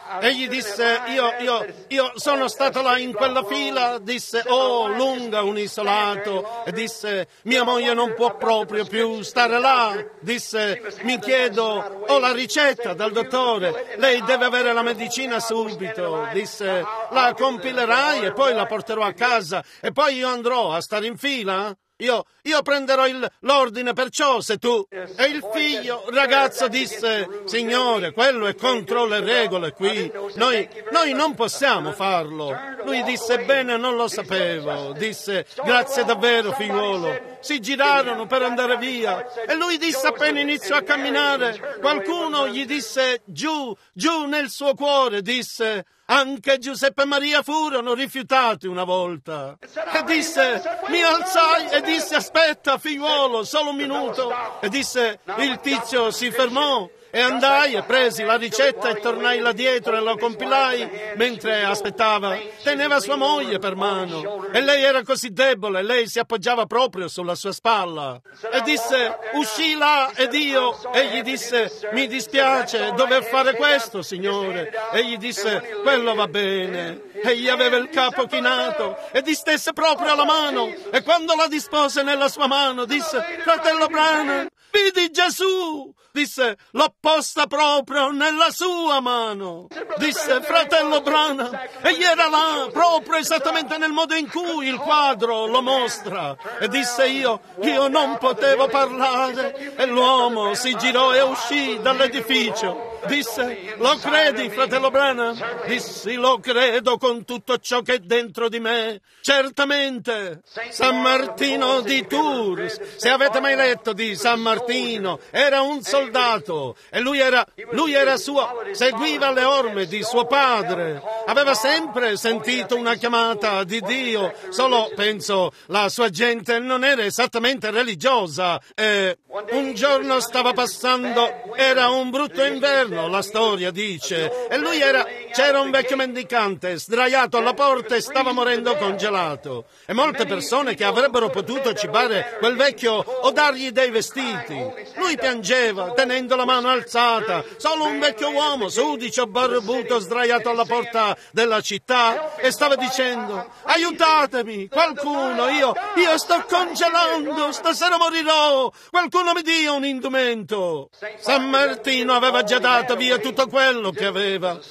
io sono stato là in quella fila, disse, oh, lunga, un isolato, e disse, mia moglie non può proprio più stare là, disse, mi chiedo, ho la ricetta dal dottore, lei deve avere la medicina subito, disse, la compilerai e poi la porterò a casa e poi io andrò a stare in fila? Io prenderò l'ordine perciò se tu... E il figlio, ragazzo, disse, Signore, quello è contro le regole qui, noi non possiamo farlo. Lui disse, bene, non lo sapevo, disse, grazie davvero, figliuolo. Si girarono per andare via e lui disse, appena iniziò a camminare, qualcuno gli disse, giù nel suo cuore, disse, anche Giuseppe e Maria furono rifiutati una volta. E disse, mi alzai e disse, aspetta figliuolo, solo un minuto. E disse, il tizio si fermò e andai e presi la ricetta e tornai là dietro e la compilai mentre aspettava. Teneva sua moglie per mano e lei era così debole, lei si appoggiava proprio sulla sua spalla. E disse, uscì là ed egli disse, mi dispiace dover fare questo, signore. Egli disse, quello va bene. Egli aveva il capo chinato e distesse proprio alla mano e quando la dispose nella sua mano disse, fratello Branham, vidi Gesù. Disse, l'ho posta proprio nella sua mano. Disse, fratello Branham, egli era là, proprio esattamente nel modo in cui il quadro lo mostra. E disse io non potevo parlare. E l'uomo si girò e uscì dall'edificio. Disse, lo credi, fratello Branham? Dissi, lo credo con tutto ciò che è dentro di me. Certamente. San Martino di Tours, se avete mai letto di San Martino, era un soldato e lui era suo, seguiva le orme di suo padre. Aveva sempre sentito una chiamata di Dio, solo penso la sua gente non era esattamente religiosa. E un giorno stava passando, era un brutto inverno, la storia dice, e c'era un vecchio mendicante sdraiato alla porta e stava morendo congelato. E molte persone che avrebbero potuto cibare quel vecchio o dargli dei vestiti. Lui piangeva, tenendo la mano alzata, solo un vecchio uomo sudicio barbuto sdraiato alla porta della città e stava dicendo, aiutatemi, qualcuno, io sto congelando, stasera morirò, qualcuno mi dia un indumento. San Martino aveva già dato via tutto quello che aveva. Lui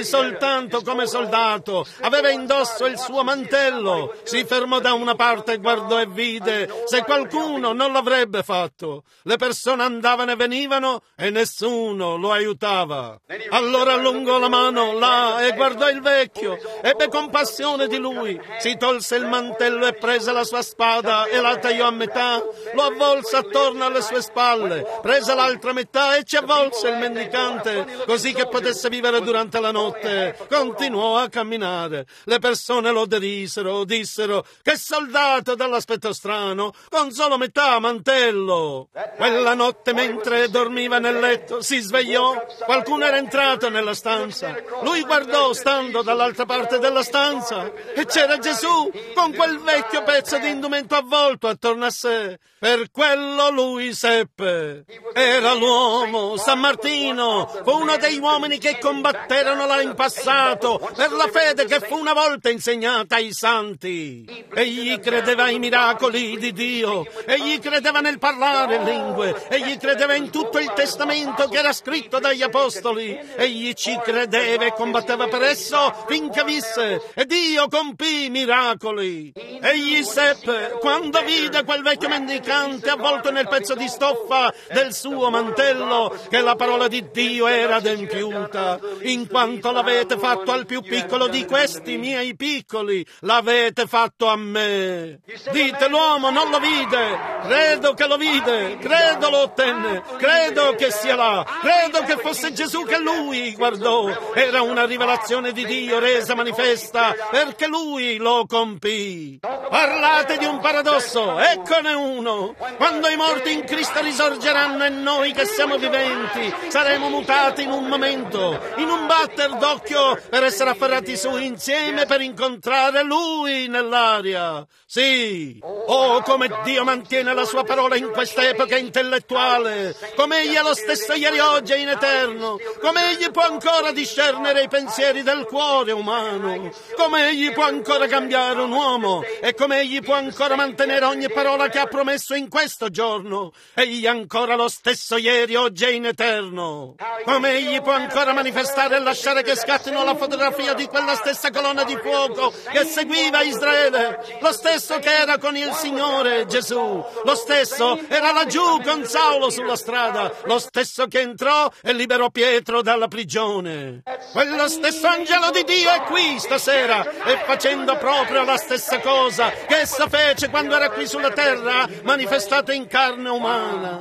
soltanto come soldato, aveva indosso il suo mantello. Si fermò da una parte, guardò e vide se qualcuno non l'avrebbe fatto. Le persone andavano e venivano e nessuno lo aiutava. Allora allungò la mano là e guardò il vecchio, ebbe compassione di lui, si tolse il mantello e prese la sua spada e la tagliò a metà, lo avvolse attorno alle sue spalle, prese l'altra metà e ci avvolse il mendicante, così che potesse vivere durante la notte. Continuò a camminare. Le persone lo derisero, dissero: che soldato dall'aspetto strano, con solo metà mantello. Quella notte, mentre dormiva nel letto, si svegliò. Qualcuno era entrato nella stanza. Lui guardò, stando dall'altra parte della stanza, e c'era Gesù con quel vecchio pezzo di indumento avvolto attorno a sé. Per quello lui seppe. Era l'uomo, San Martino, fu uno degli uomini che combatterono là in passato per la fede che fu una volta insegnata ai santi. Egli credeva ai miracoli di Dio, egli credeva nel parlare lingue, egli credeva in tutto il testamento che era scritto dagli apostoli, egli ci credeva e combatteva per esso finché visse, e Dio compì miracoli. Egli seppe, quando vide quel vecchio mendicante avvolto nel pezzo di stoffa del suo mantello, che la parola di Dio era adempiuta. In quanto l'avete fatto al più piccolo di questi miei piccoli, l'avete fatto a me. Dite: l'uomo non lo vide, credo che lo vide, credo lo ottenne, credo che sia là, credo che fosse Gesù che lui guardò. Era una rivelazione di Dio resa manifesta, perché lui lo compì. Parlate di un paradosso, eccone uno. Quando i morti in Cristo risorgeranno e noi che siamo viventi saremo mutati in un momento, in un batter d'occhio, per essere afferrati su insieme per incontrare lui nell'aria. Sì, oh, come Dio mantiene la sua parola in questa epoca intellettuale, come egli è lo stesso ieri, oggi e in eterno, come egli può ancora discernere i pensieri del cuore umano, come egli può ancora cambiare un uomo e come egli può ancora mantenere ogni parola che ha promesso in questo giorno. Egli è ancora lo stesso ieri, oggi e in eterno. Come egli può ancora manifestare e lasciare che scattino la fotografia di quella stessa colonna di fuoco che seguiva Israele, lo stesso che era con il Signore Gesù, lo stesso era laggiù con Saulo sulla strada, lo stesso che entrò e liberò Pietro dalla prigione. Quello stesso angelo di Dio è qui stasera e facendo proprio la stessa cosa che essa fece quando era qui sulla terra, manifestato in carne umana,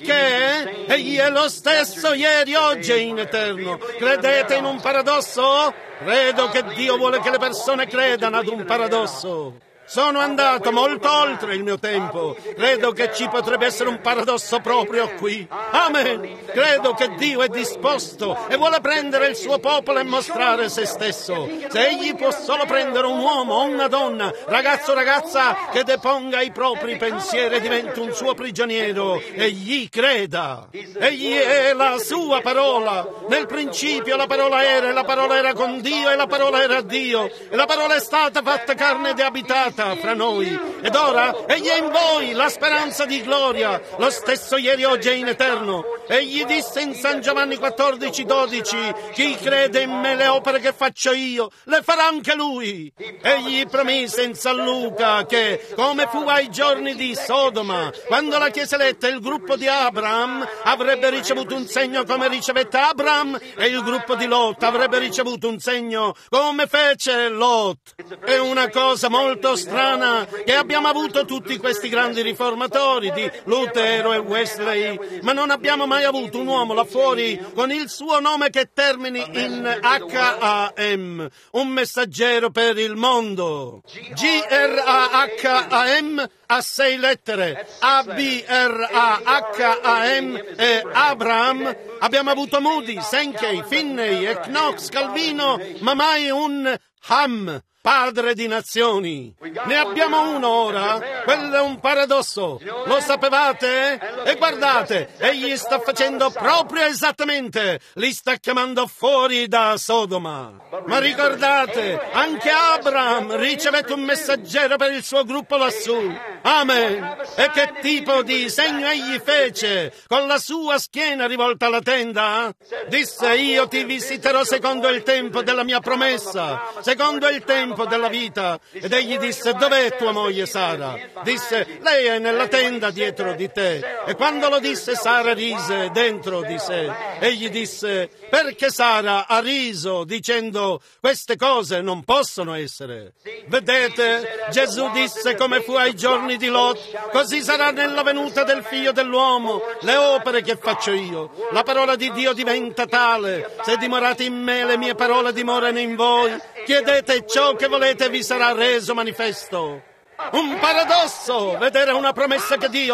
perché egli è lo stesso ieri, oggi e in eterno. Credete in un paradosso? Credo che Dio vuole che le persone credano ad un paradosso. Sono andato molto oltre il mio tempo. Credo che ci potrebbe essere un paradosso proprio qui. Amen. Credo che Dio è disposto e vuole prendere il suo popolo e mostrare se stesso. Se egli può solo prendere un uomo o una donna, ragazzo o ragazza, che deponga i propri pensieri e diventi un suo prigioniero, egli creda. Egli è la sua parola. Nel principio la parola era, e la parola era con Dio, e la parola era Dio, e la parola è stata fatta carne ed è abitata fra noi, ed ora egli è in voi, la speranza di gloria, lo stesso ieri, oggi e in eterno. Egli disse in San Giovanni 14:12: chi crede in me, le opere che faccio io le farà anche lui. Egli promise in San Luca che, come fu ai giorni di Sodoma, quando la Chiesa eletta, il gruppo di Abraham avrebbe ricevuto un segno come ricevette Abraham, e il gruppo di Lot avrebbe ricevuto un segno come fece Lot. È una cosa molto strana che abbiamo avuto tutti questi grandi riformatori di Lutero e Wesley, ma non abbiamo mai avuto un uomo là fuori con il suo nome che termini in H-A-M, un messaggero per il mondo. G-R-A-H-A-M ha 6 lettere, A-B-R-A-H-A-M e Abraham. Abbiamo avuto Moody, Sankey, Finney e Knox, Calvino, ma mai un Ham, padre di nazioni. Ne abbiamo uno ora, quello è un paradosso, lo sapevate? E guardate, egli sta facendo proprio esattamente, li sta chiamando fuori da Sodoma. Ma ricordate, anche Abraham ricevette un messaggero per il suo gruppo lassù. Amen. E che tipo di segno egli fece con la sua schiena rivolta alla tenda? Disse: io ti visiterò secondo il tempo della mia promessa, secondo il tempo della vita. Ed egli disse: dov'è tua moglie Sara? Disse: lei è nella tenda dietro di te. E quando lo disse, Sara rise dentro di sé. Egli disse: perché Sara ha riso dicendo: queste cose non possono essere. Vedete, Gesù disse come fu ai giorni di Lot, così sarà nella venuta del Figlio dell'uomo. Le opere che faccio io, la parola di Dio diventa tale: se dimorate in me, le mie parole dimorano in voi. Chiedete ciò che volete e vi sarà reso manifesto. Un paradosso vedere una promessa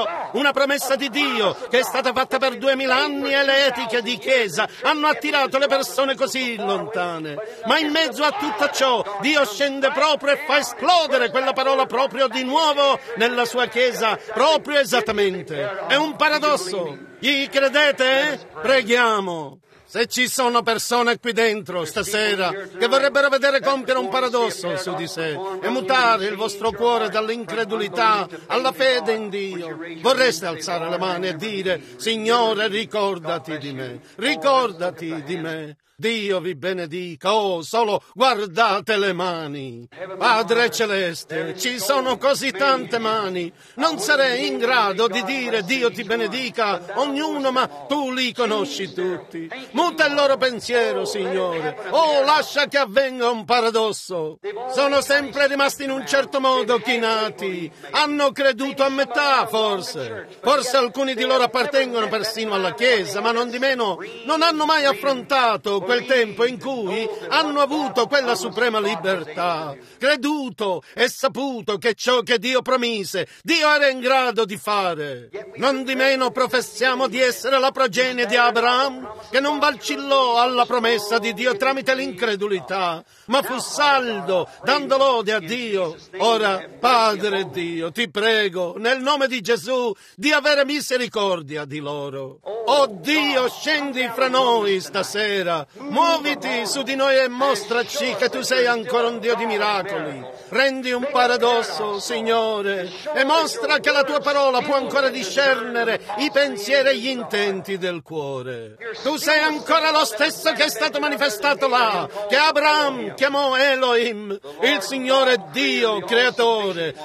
di Dio che è stata fatta per 2000 anni, e le etiche di chiesa hanno attirato le persone così lontane. Ma in mezzo a tutto ciò Dio scende proprio e fa esplodere quella parola proprio di nuovo nella sua chiesa, proprio esattamente. È un paradosso. Gli credete? Preghiamo. Se ci sono persone qui dentro stasera che vorrebbero vedere compiere un paradosso su di sé e mutare il vostro cuore dall'incredulità alla fede in Dio, vorreste alzare le mani e dire: Signore, ricordati di me, ricordati di me. Dio vi benedica. Oh, solo guardate le mani. Padre Celeste, ci sono così tante mani. Non sarei in grado di dire Dio ti benedica ognuno, ma tu li conosci tutti. Muta il loro pensiero, Signore. Oh, lascia che avvenga un paradosso. Sono sempre rimasti in un certo modo chinati. Hanno creduto a metà, forse. Forse alcuni di loro appartengono persino alla Chiesa, ma non di meno non hanno mai affrontato quel tempo in cui hanno avuto quella suprema libertà, creduto e saputo che ciò che Dio promise, Dio era in grado di fare. Non di meno professiamo di essere la progenie di Abramo, che non vacillò alla promessa di Dio tramite l'incredulità, ma fu saldo, dando lode a Dio. Ora, Padre Dio, ti prego, nel nome di Gesù, di avere misericordia di loro. Oh Dio, scendi fra noi stasera, muoviti su di noi e mostraci che tu sei ancora un Dio di miracoli. Rendi un paradosso, Signore, e mostra che la tua parola può ancora discernere i pensieri e gli intenti del cuore. Tu sei ancora lo stesso che è stato manifestato là, che Abramo chiamò Elohim, il Signore Dio, creatore,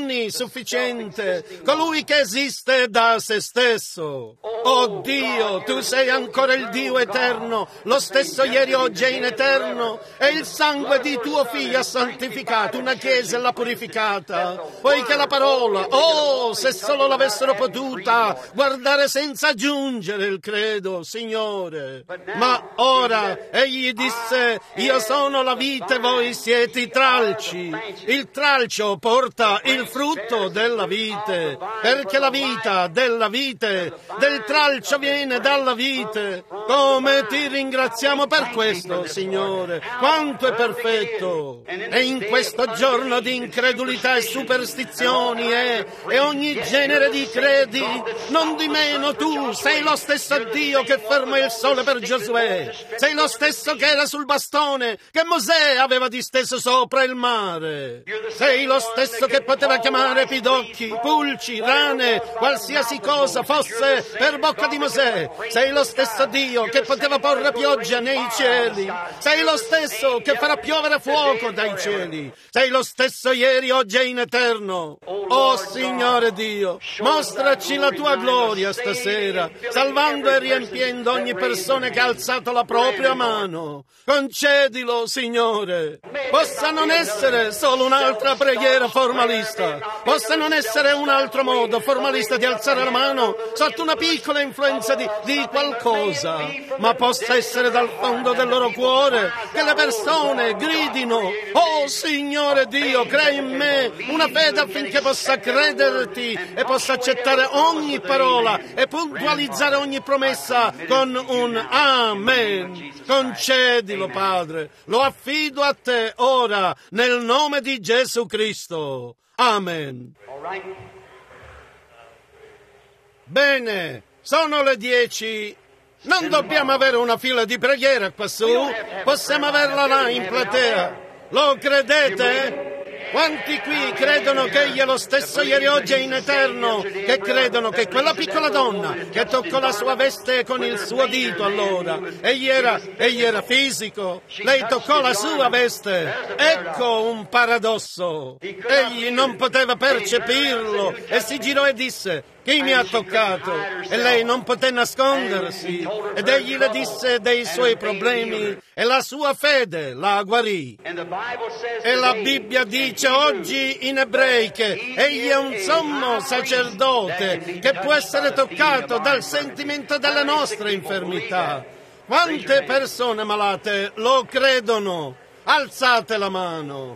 l'onnisufficiente, colui che esiste da se stesso. Oh Dio, tu sei ancora il Dio eterno, lo stesso ieri, oggi e in eterno, e il sangue di tuo Figlio ha santificato una Chiesa e l'ha purificata, poiché la parola, oh, se solo l'avessero potuta guardare senza aggiungere il credo, Signore. Ma ora egli disse: io sono la vite, voi siete i tralci. Il tralcio porta il frutto della vite, perché la vita della vite, del tralcio viene dalla vite. Come ti ringraziamo per questo, Signore, quanto è perfetto. E in questo giorno di incredulità e superstizioni e ogni genere di credi, non di meno tu sei lo stesso Dio che fermò il sole per Giosuè, sei lo stesso che era sul bastone che Mosè aveva disteso sopra il mare, sei lo stesso che poteva chiamare pidocchi, pulci, rane, qualsiasi cosa fosse per bocca di Mosè, sei lo stesso Dio che poteva porre pioggia nei cieli, sei lo stesso che farà piovere fuoco dai cieli, sei lo stesso ieri, oggi e in eterno. Oh Signore Dio, mostraci la tua gloria stasera, salvando e riempiendo ogni persona che ha alzato la propria mano. Concedilo, Signore. Possa non essere solo un'altra preghiera formalista, possa non essere un altro modo formalista di alzare la mano sotto una piccola influenza di qualcosa, ma possa essere dal fondo del loro cuore che le persone gridino: oh Signore Dio, crea in me una fede affinché possa crederti e possa accettare ogni parola e puntualizzare ogni promessa con un Amen. Concedilo, Padre, lo affido a te ora nel nome di Gesù Cristo. Amen. Bene, sono le 10. Non dobbiamo avere una fila di preghiera qua su, possiamo averla là in platea. Lo credete? Quanti qui credono che egli è lo stesso ieri, oggi e in eterno? Che credono che quella piccola donna che toccò la sua veste con il suo dito, allora, egli era fisico, lei toccò la sua veste. Ecco un paradosso. Egli non poteva percepirlo e si girò e disse: chi mi ha toccato? E lei non poté nascondersi ed egli le disse dei suoi problemi e la sua fede la guarì. E la Bibbia dice oggi in Ebrei che egli è un sommo sacerdote che può essere toccato dal sentimento delle nostre infermità. Quante persone malate lo credono? Alzate la mano.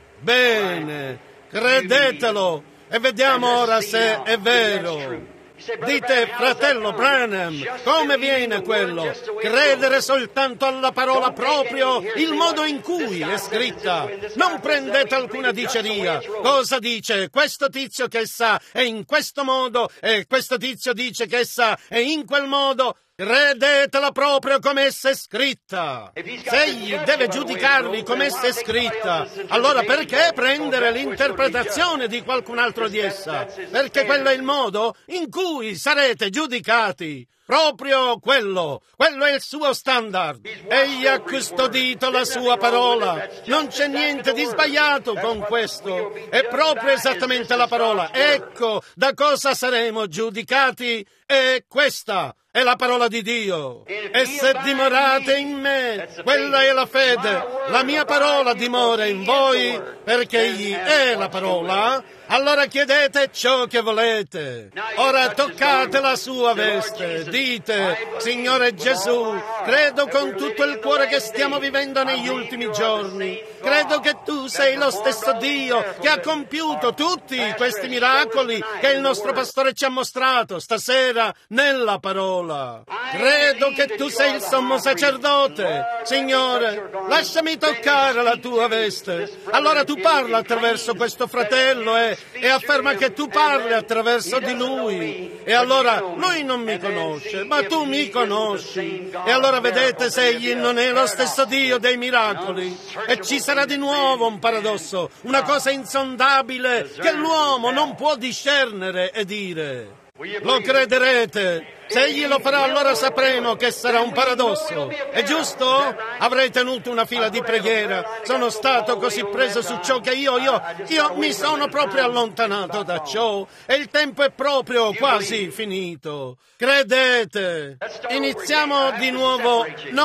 Bene, credetelo. E vediamo ora se è vero. Dite, fratello Branham, come viene quello? Credere soltanto alla parola proprio, il modo in cui è scritta. Non prendete alcuna diceria. Cosa dice questo tizio che sa è in questo modo e questo tizio dice che sa è in quel modo? Credetela proprio come essa è scritta. Se egli deve giudicarvi come essa è scritta, allora perché prendere l'interpretazione di qualcun altro di essa? Perché quello è il modo in cui sarete giudicati. Proprio quello è il suo standard. Egli ha custodito la sua parola. Non c'è niente di sbagliato con questo. È proprio esattamente la parola. Ecco da cosa saremo giudicati. E questa è la parola di Dio. E se dimorate in me, quella è la fede. La mia parola dimora in voi, perché egli è la parola. Allora chiedete ciò che volete. Ora toccate la sua veste. Dite, Signore Gesù, credo con tutto il cuore che stiamo vivendo negli ultimi giorni. Credo che tu sei lo stesso Dio che ha compiuto tutti questi miracoli che il nostro pastore ci ha mostrato stasera nella parola. Credo che tu sei il sommo sacerdote. Signore, lasciami toccare la tua veste. Allora tu parla attraverso questo fratello e afferma che tu parli attraverso di lui. E allora lui non mi conosce, ma tu mi conosci. E allora vedete se egli non è lo stesso Dio dei miracoli. E ci sarà di nuovo un paradosso, una cosa insondabile che l'uomo non può discernere e dire. Lo crederete? Se egli lo farà, allora sapremo che sarà un paradosso. È giusto? Avrei tenuto una fila di preghiera. Sono stato così preso su ciò che io mi sono proprio allontanato da ciò e il tempo è proprio quasi finito. Credete? Iniziamo di nuovo.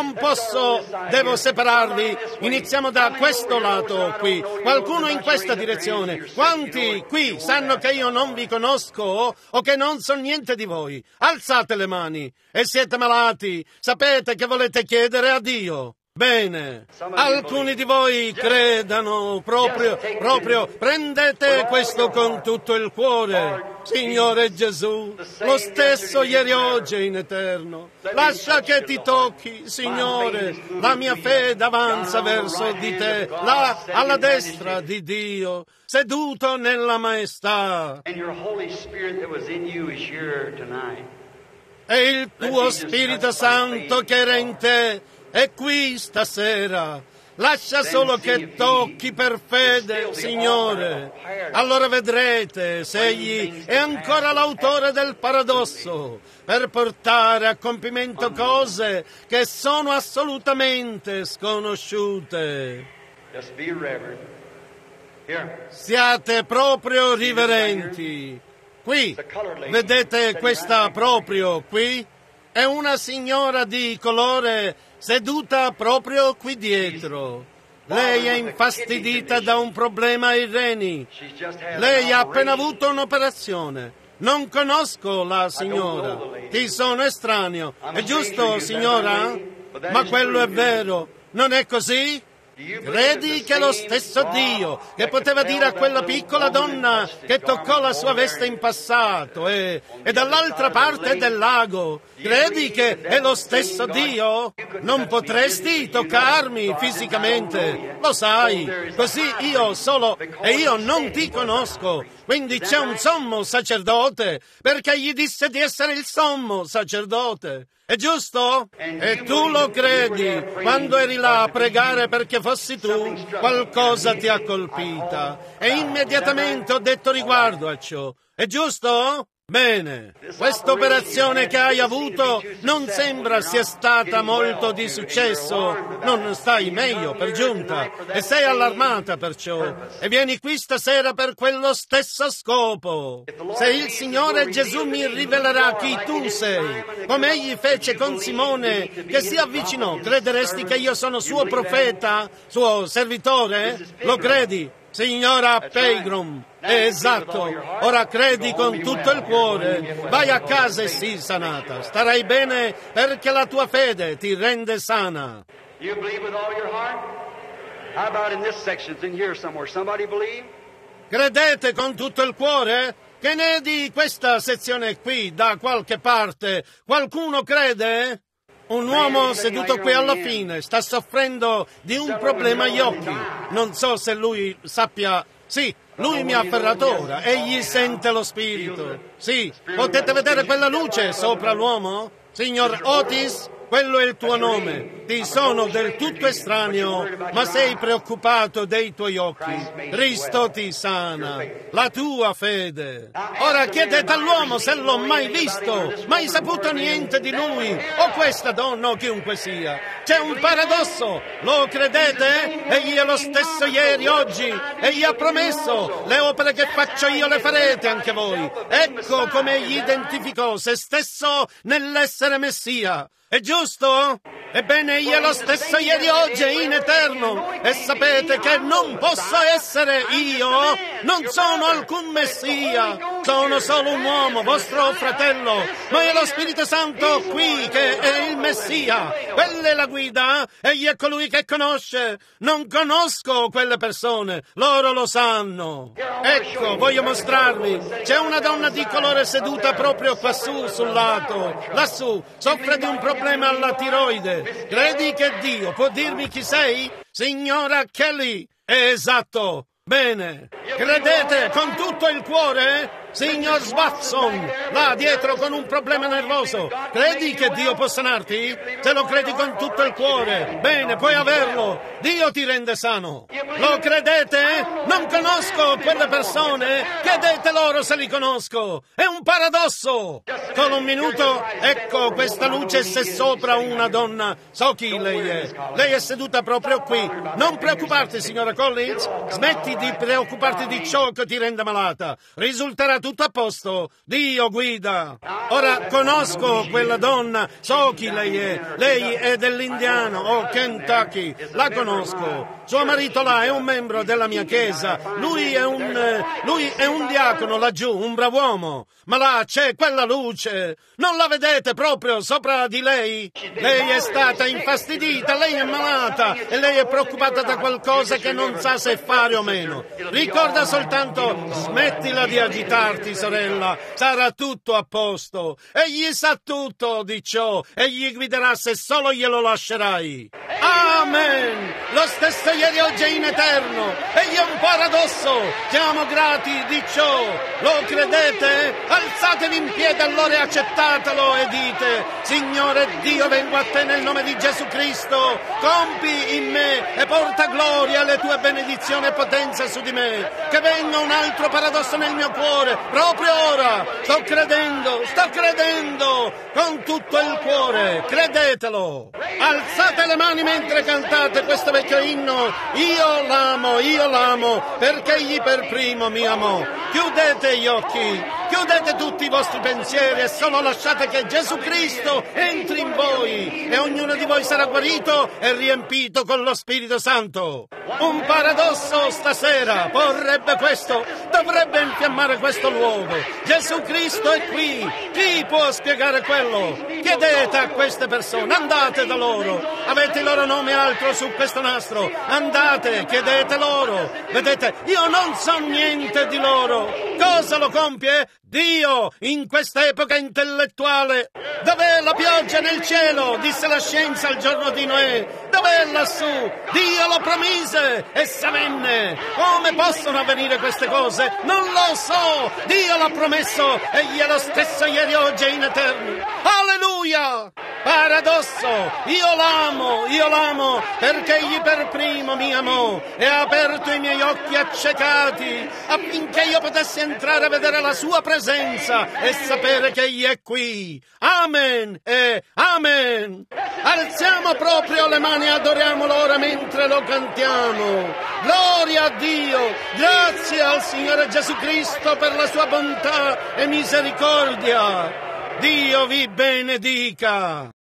Devo separarvi. Iniziamo da questo lato qui. Qualcuno in questa direzione. Quanti qui sanno che io non vi conosco o che non so niente di voi? Alzate le mani e siete malati, sapete che volete chiedere a Dio. Bene, alcuni di voi credano proprio, prendete questo con tutto il cuore. Signore Gesù, lo stesso ieri, oggi e in eterno. Lascia che ti tocchi, Signore. La mia fede avanza verso di te, là alla destra di Dio, seduto nella maestà. E il tuo Spirito Santo che era in te è qui stasera. Lascia solo che tocchi per fede, Signore. Allora vedrete se egli è ancora l'autore del paradosso per portare a compimento cose che sono assolutamente sconosciute. Siate proprio riverenti. Qui, vedete questa proprio qui? È una signora di colore seduta proprio qui dietro. Lei è infastidita da un problema ai reni. Lei ha appena avuto un'operazione. Non conosco la signora. Ti sono estraneo. È giusto, signora? Ma quello è vero. Non è così? Credi che lo stesso Dio che poteva dire a quella piccola donna che toccò la sua veste in passato e dall'altra parte del lago, credi che è lo stesso Dio? Non potresti toccarmi fisicamente, lo sai, così io non ti conosco. Quindi c'è un sommo sacerdote, perché gli disse di essere il sommo sacerdote. È giusto? E tu lo credi. Quando eri là a pregare perché fossi tu, qualcosa ti ha colpita. E immediatamente ho detto riguardo a ciò. È giusto? Bene, questa operazione che hai avuto non sembra sia stata molto di successo. Non stai meglio per giunta e sei allarmata perciò e vieni qui stasera per quello stesso scopo. Se il Signore Gesù mi rivelerà chi tu sei, come egli fece con Simone che si avvicinò, crederesti che io sono suo profeta, suo servitore? Lo credi? Signora Pegram, è esatto, ora credi con tutto il cuore, vai a casa e sii sanata, starai bene perché la tua fede ti rende sana. You believe with all your heart? How about in this section? It's in here somewhere. Somebody believe? Credete con tutto il cuore? Che ne è di questa sezione qui, da qualche parte? Qualcuno crede? Un uomo seduto qui alla fine sta soffrendo di un problema agli occhi. Non so se lui sappia... Sì, lui mi ha afferrato ora. Egli sente lo spirito. Sì, potete vedere quella luce sopra l'uomo? Signor Otis, quello è il tuo nome. Ti sono del tutto estraneo, ma sei preoccupato dei tuoi occhi. Cristo ti sana, la tua fede. Ora chiedete all'uomo se l'ho mai visto, mai saputo niente di lui, o questa donna o chiunque sia. C'è un paradosso, lo credete? Egli è lo stesso ieri, oggi, egli ha promesso, le opere che faccio io le farete anche voi. Ecco come egli identificò se stesso nell'essere Messia. È giusto? Ebbene, egli è lo stesso ieri, oggi e in eterno. E sapete che non posso essere io? Non sono alcun Messia. Sono solo un uomo, vostro fratello. Ma è lo Spirito Santo qui che è il Messia. Quella è la guida. Egli è colui che conosce. Non conosco quelle persone. Loro lo sanno. Ecco, voglio mostrarvi. C'è una donna di colore seduta proprio quassù sul lato. Lassù. Soffre di un problema alla tiroide. Credi che Dio può dirmi chi sei? Signora Kelly. Esatto. Bene. Credete con tutto il cuore? Signor Svatson, là dietro con un problema nervoso. Credi che Dio può sanarti? Se lo credi con tutto il cuore, bene, puoi averlo. Dio ti rende sano. Lo credete? Non conosco quelle persone. Chiedete loro se li conosco. È un paradosso. Solo un minuto. Ecco questa luce se sopra una donna. So chi lei è. Lei è seduta proprio qui. Non preoccuparti, signora Collins. Smetti di preoccuparti di ciò che ti rende malata. Risulterà tutto a posto. Dio guida. Ora conosco quella donna, so chi lei è. Lei è dell'Indiana o Kentucky. La conosco. Suo marito là è un membro della mia chiesa. Lui è un diacono laggiù, un brav'uomo. Ma là c'è quella luce. Non la vedete proprio sopra di lei? Lei è stata infastidita, lei è malata e lei è preoccupata da qualcosa che non sa se fare o meno. Ricorda soltanto, smettila di agitarti, sorella. Sarà tutto a posto. Egli sa tutto di ciò. Egli guiderà se solo glielo lascerai. Amen. Lo stesso ieri, oggi e in eterno. Egli è un paradosso. Siamo grati di ciò. Lo credete? Alzatevi in piedi allora e accettatelo e dite: Signore Dio, vengo a te nel nome di Gesù Cristo. Compi in me e porta gloria alle tue benedizioni e potenza su di me. Che venga un altro paradosso nel mio cuore proprio ora. Sto credendo con tutto il cuore. Credetelo. Alzate le mani mentre cantate questo vecchio inno. Io l'amo, perché egli per primo mi amò. Chiudete gli occhi, chiudete tutti i vostri pensieri e solo lasciate che Gesù Cristo entri in voi e ognuno di voi sarà guarito e riempito con lo Spirito Santo. Un paradosso stasera porrebbe questo, dovrebbe infiammare questo luogo. Gesù Cristo è qui. Chi può spiegare quello? Chiedete a queste persone, andate da loro. Avete il loro nome altro su questo nastro. Andate, chiedete loro. Vedete, io non so niente di loro. Cosa lo compie? Dio, in questa epoca intellettuale. Dov'è la pioggia nel cielo? Disse la scienza al giorno di Noè. Dov'è lassù? Dio lo promise, essa venne. Come possono avvenire queste cose? Non lo so. Dio l'ha promesso, egli è lo stesso ieri, oggi e in eterno. Alleluia! Paradosso! Io l'amo, perché egli per primo mi amò e ha aperto i miei occhi accecati affinché io potessi entrare a vedere la sua presenza e sapere che egli è qui. Amen e amen! Alziamo proprio le mani e adoriamolo ora mentre lo cantiamo. Gloria a Dio! Grazie al Signore Gesù Cristo per la sua bontà e misericordia. Dio vi benedica.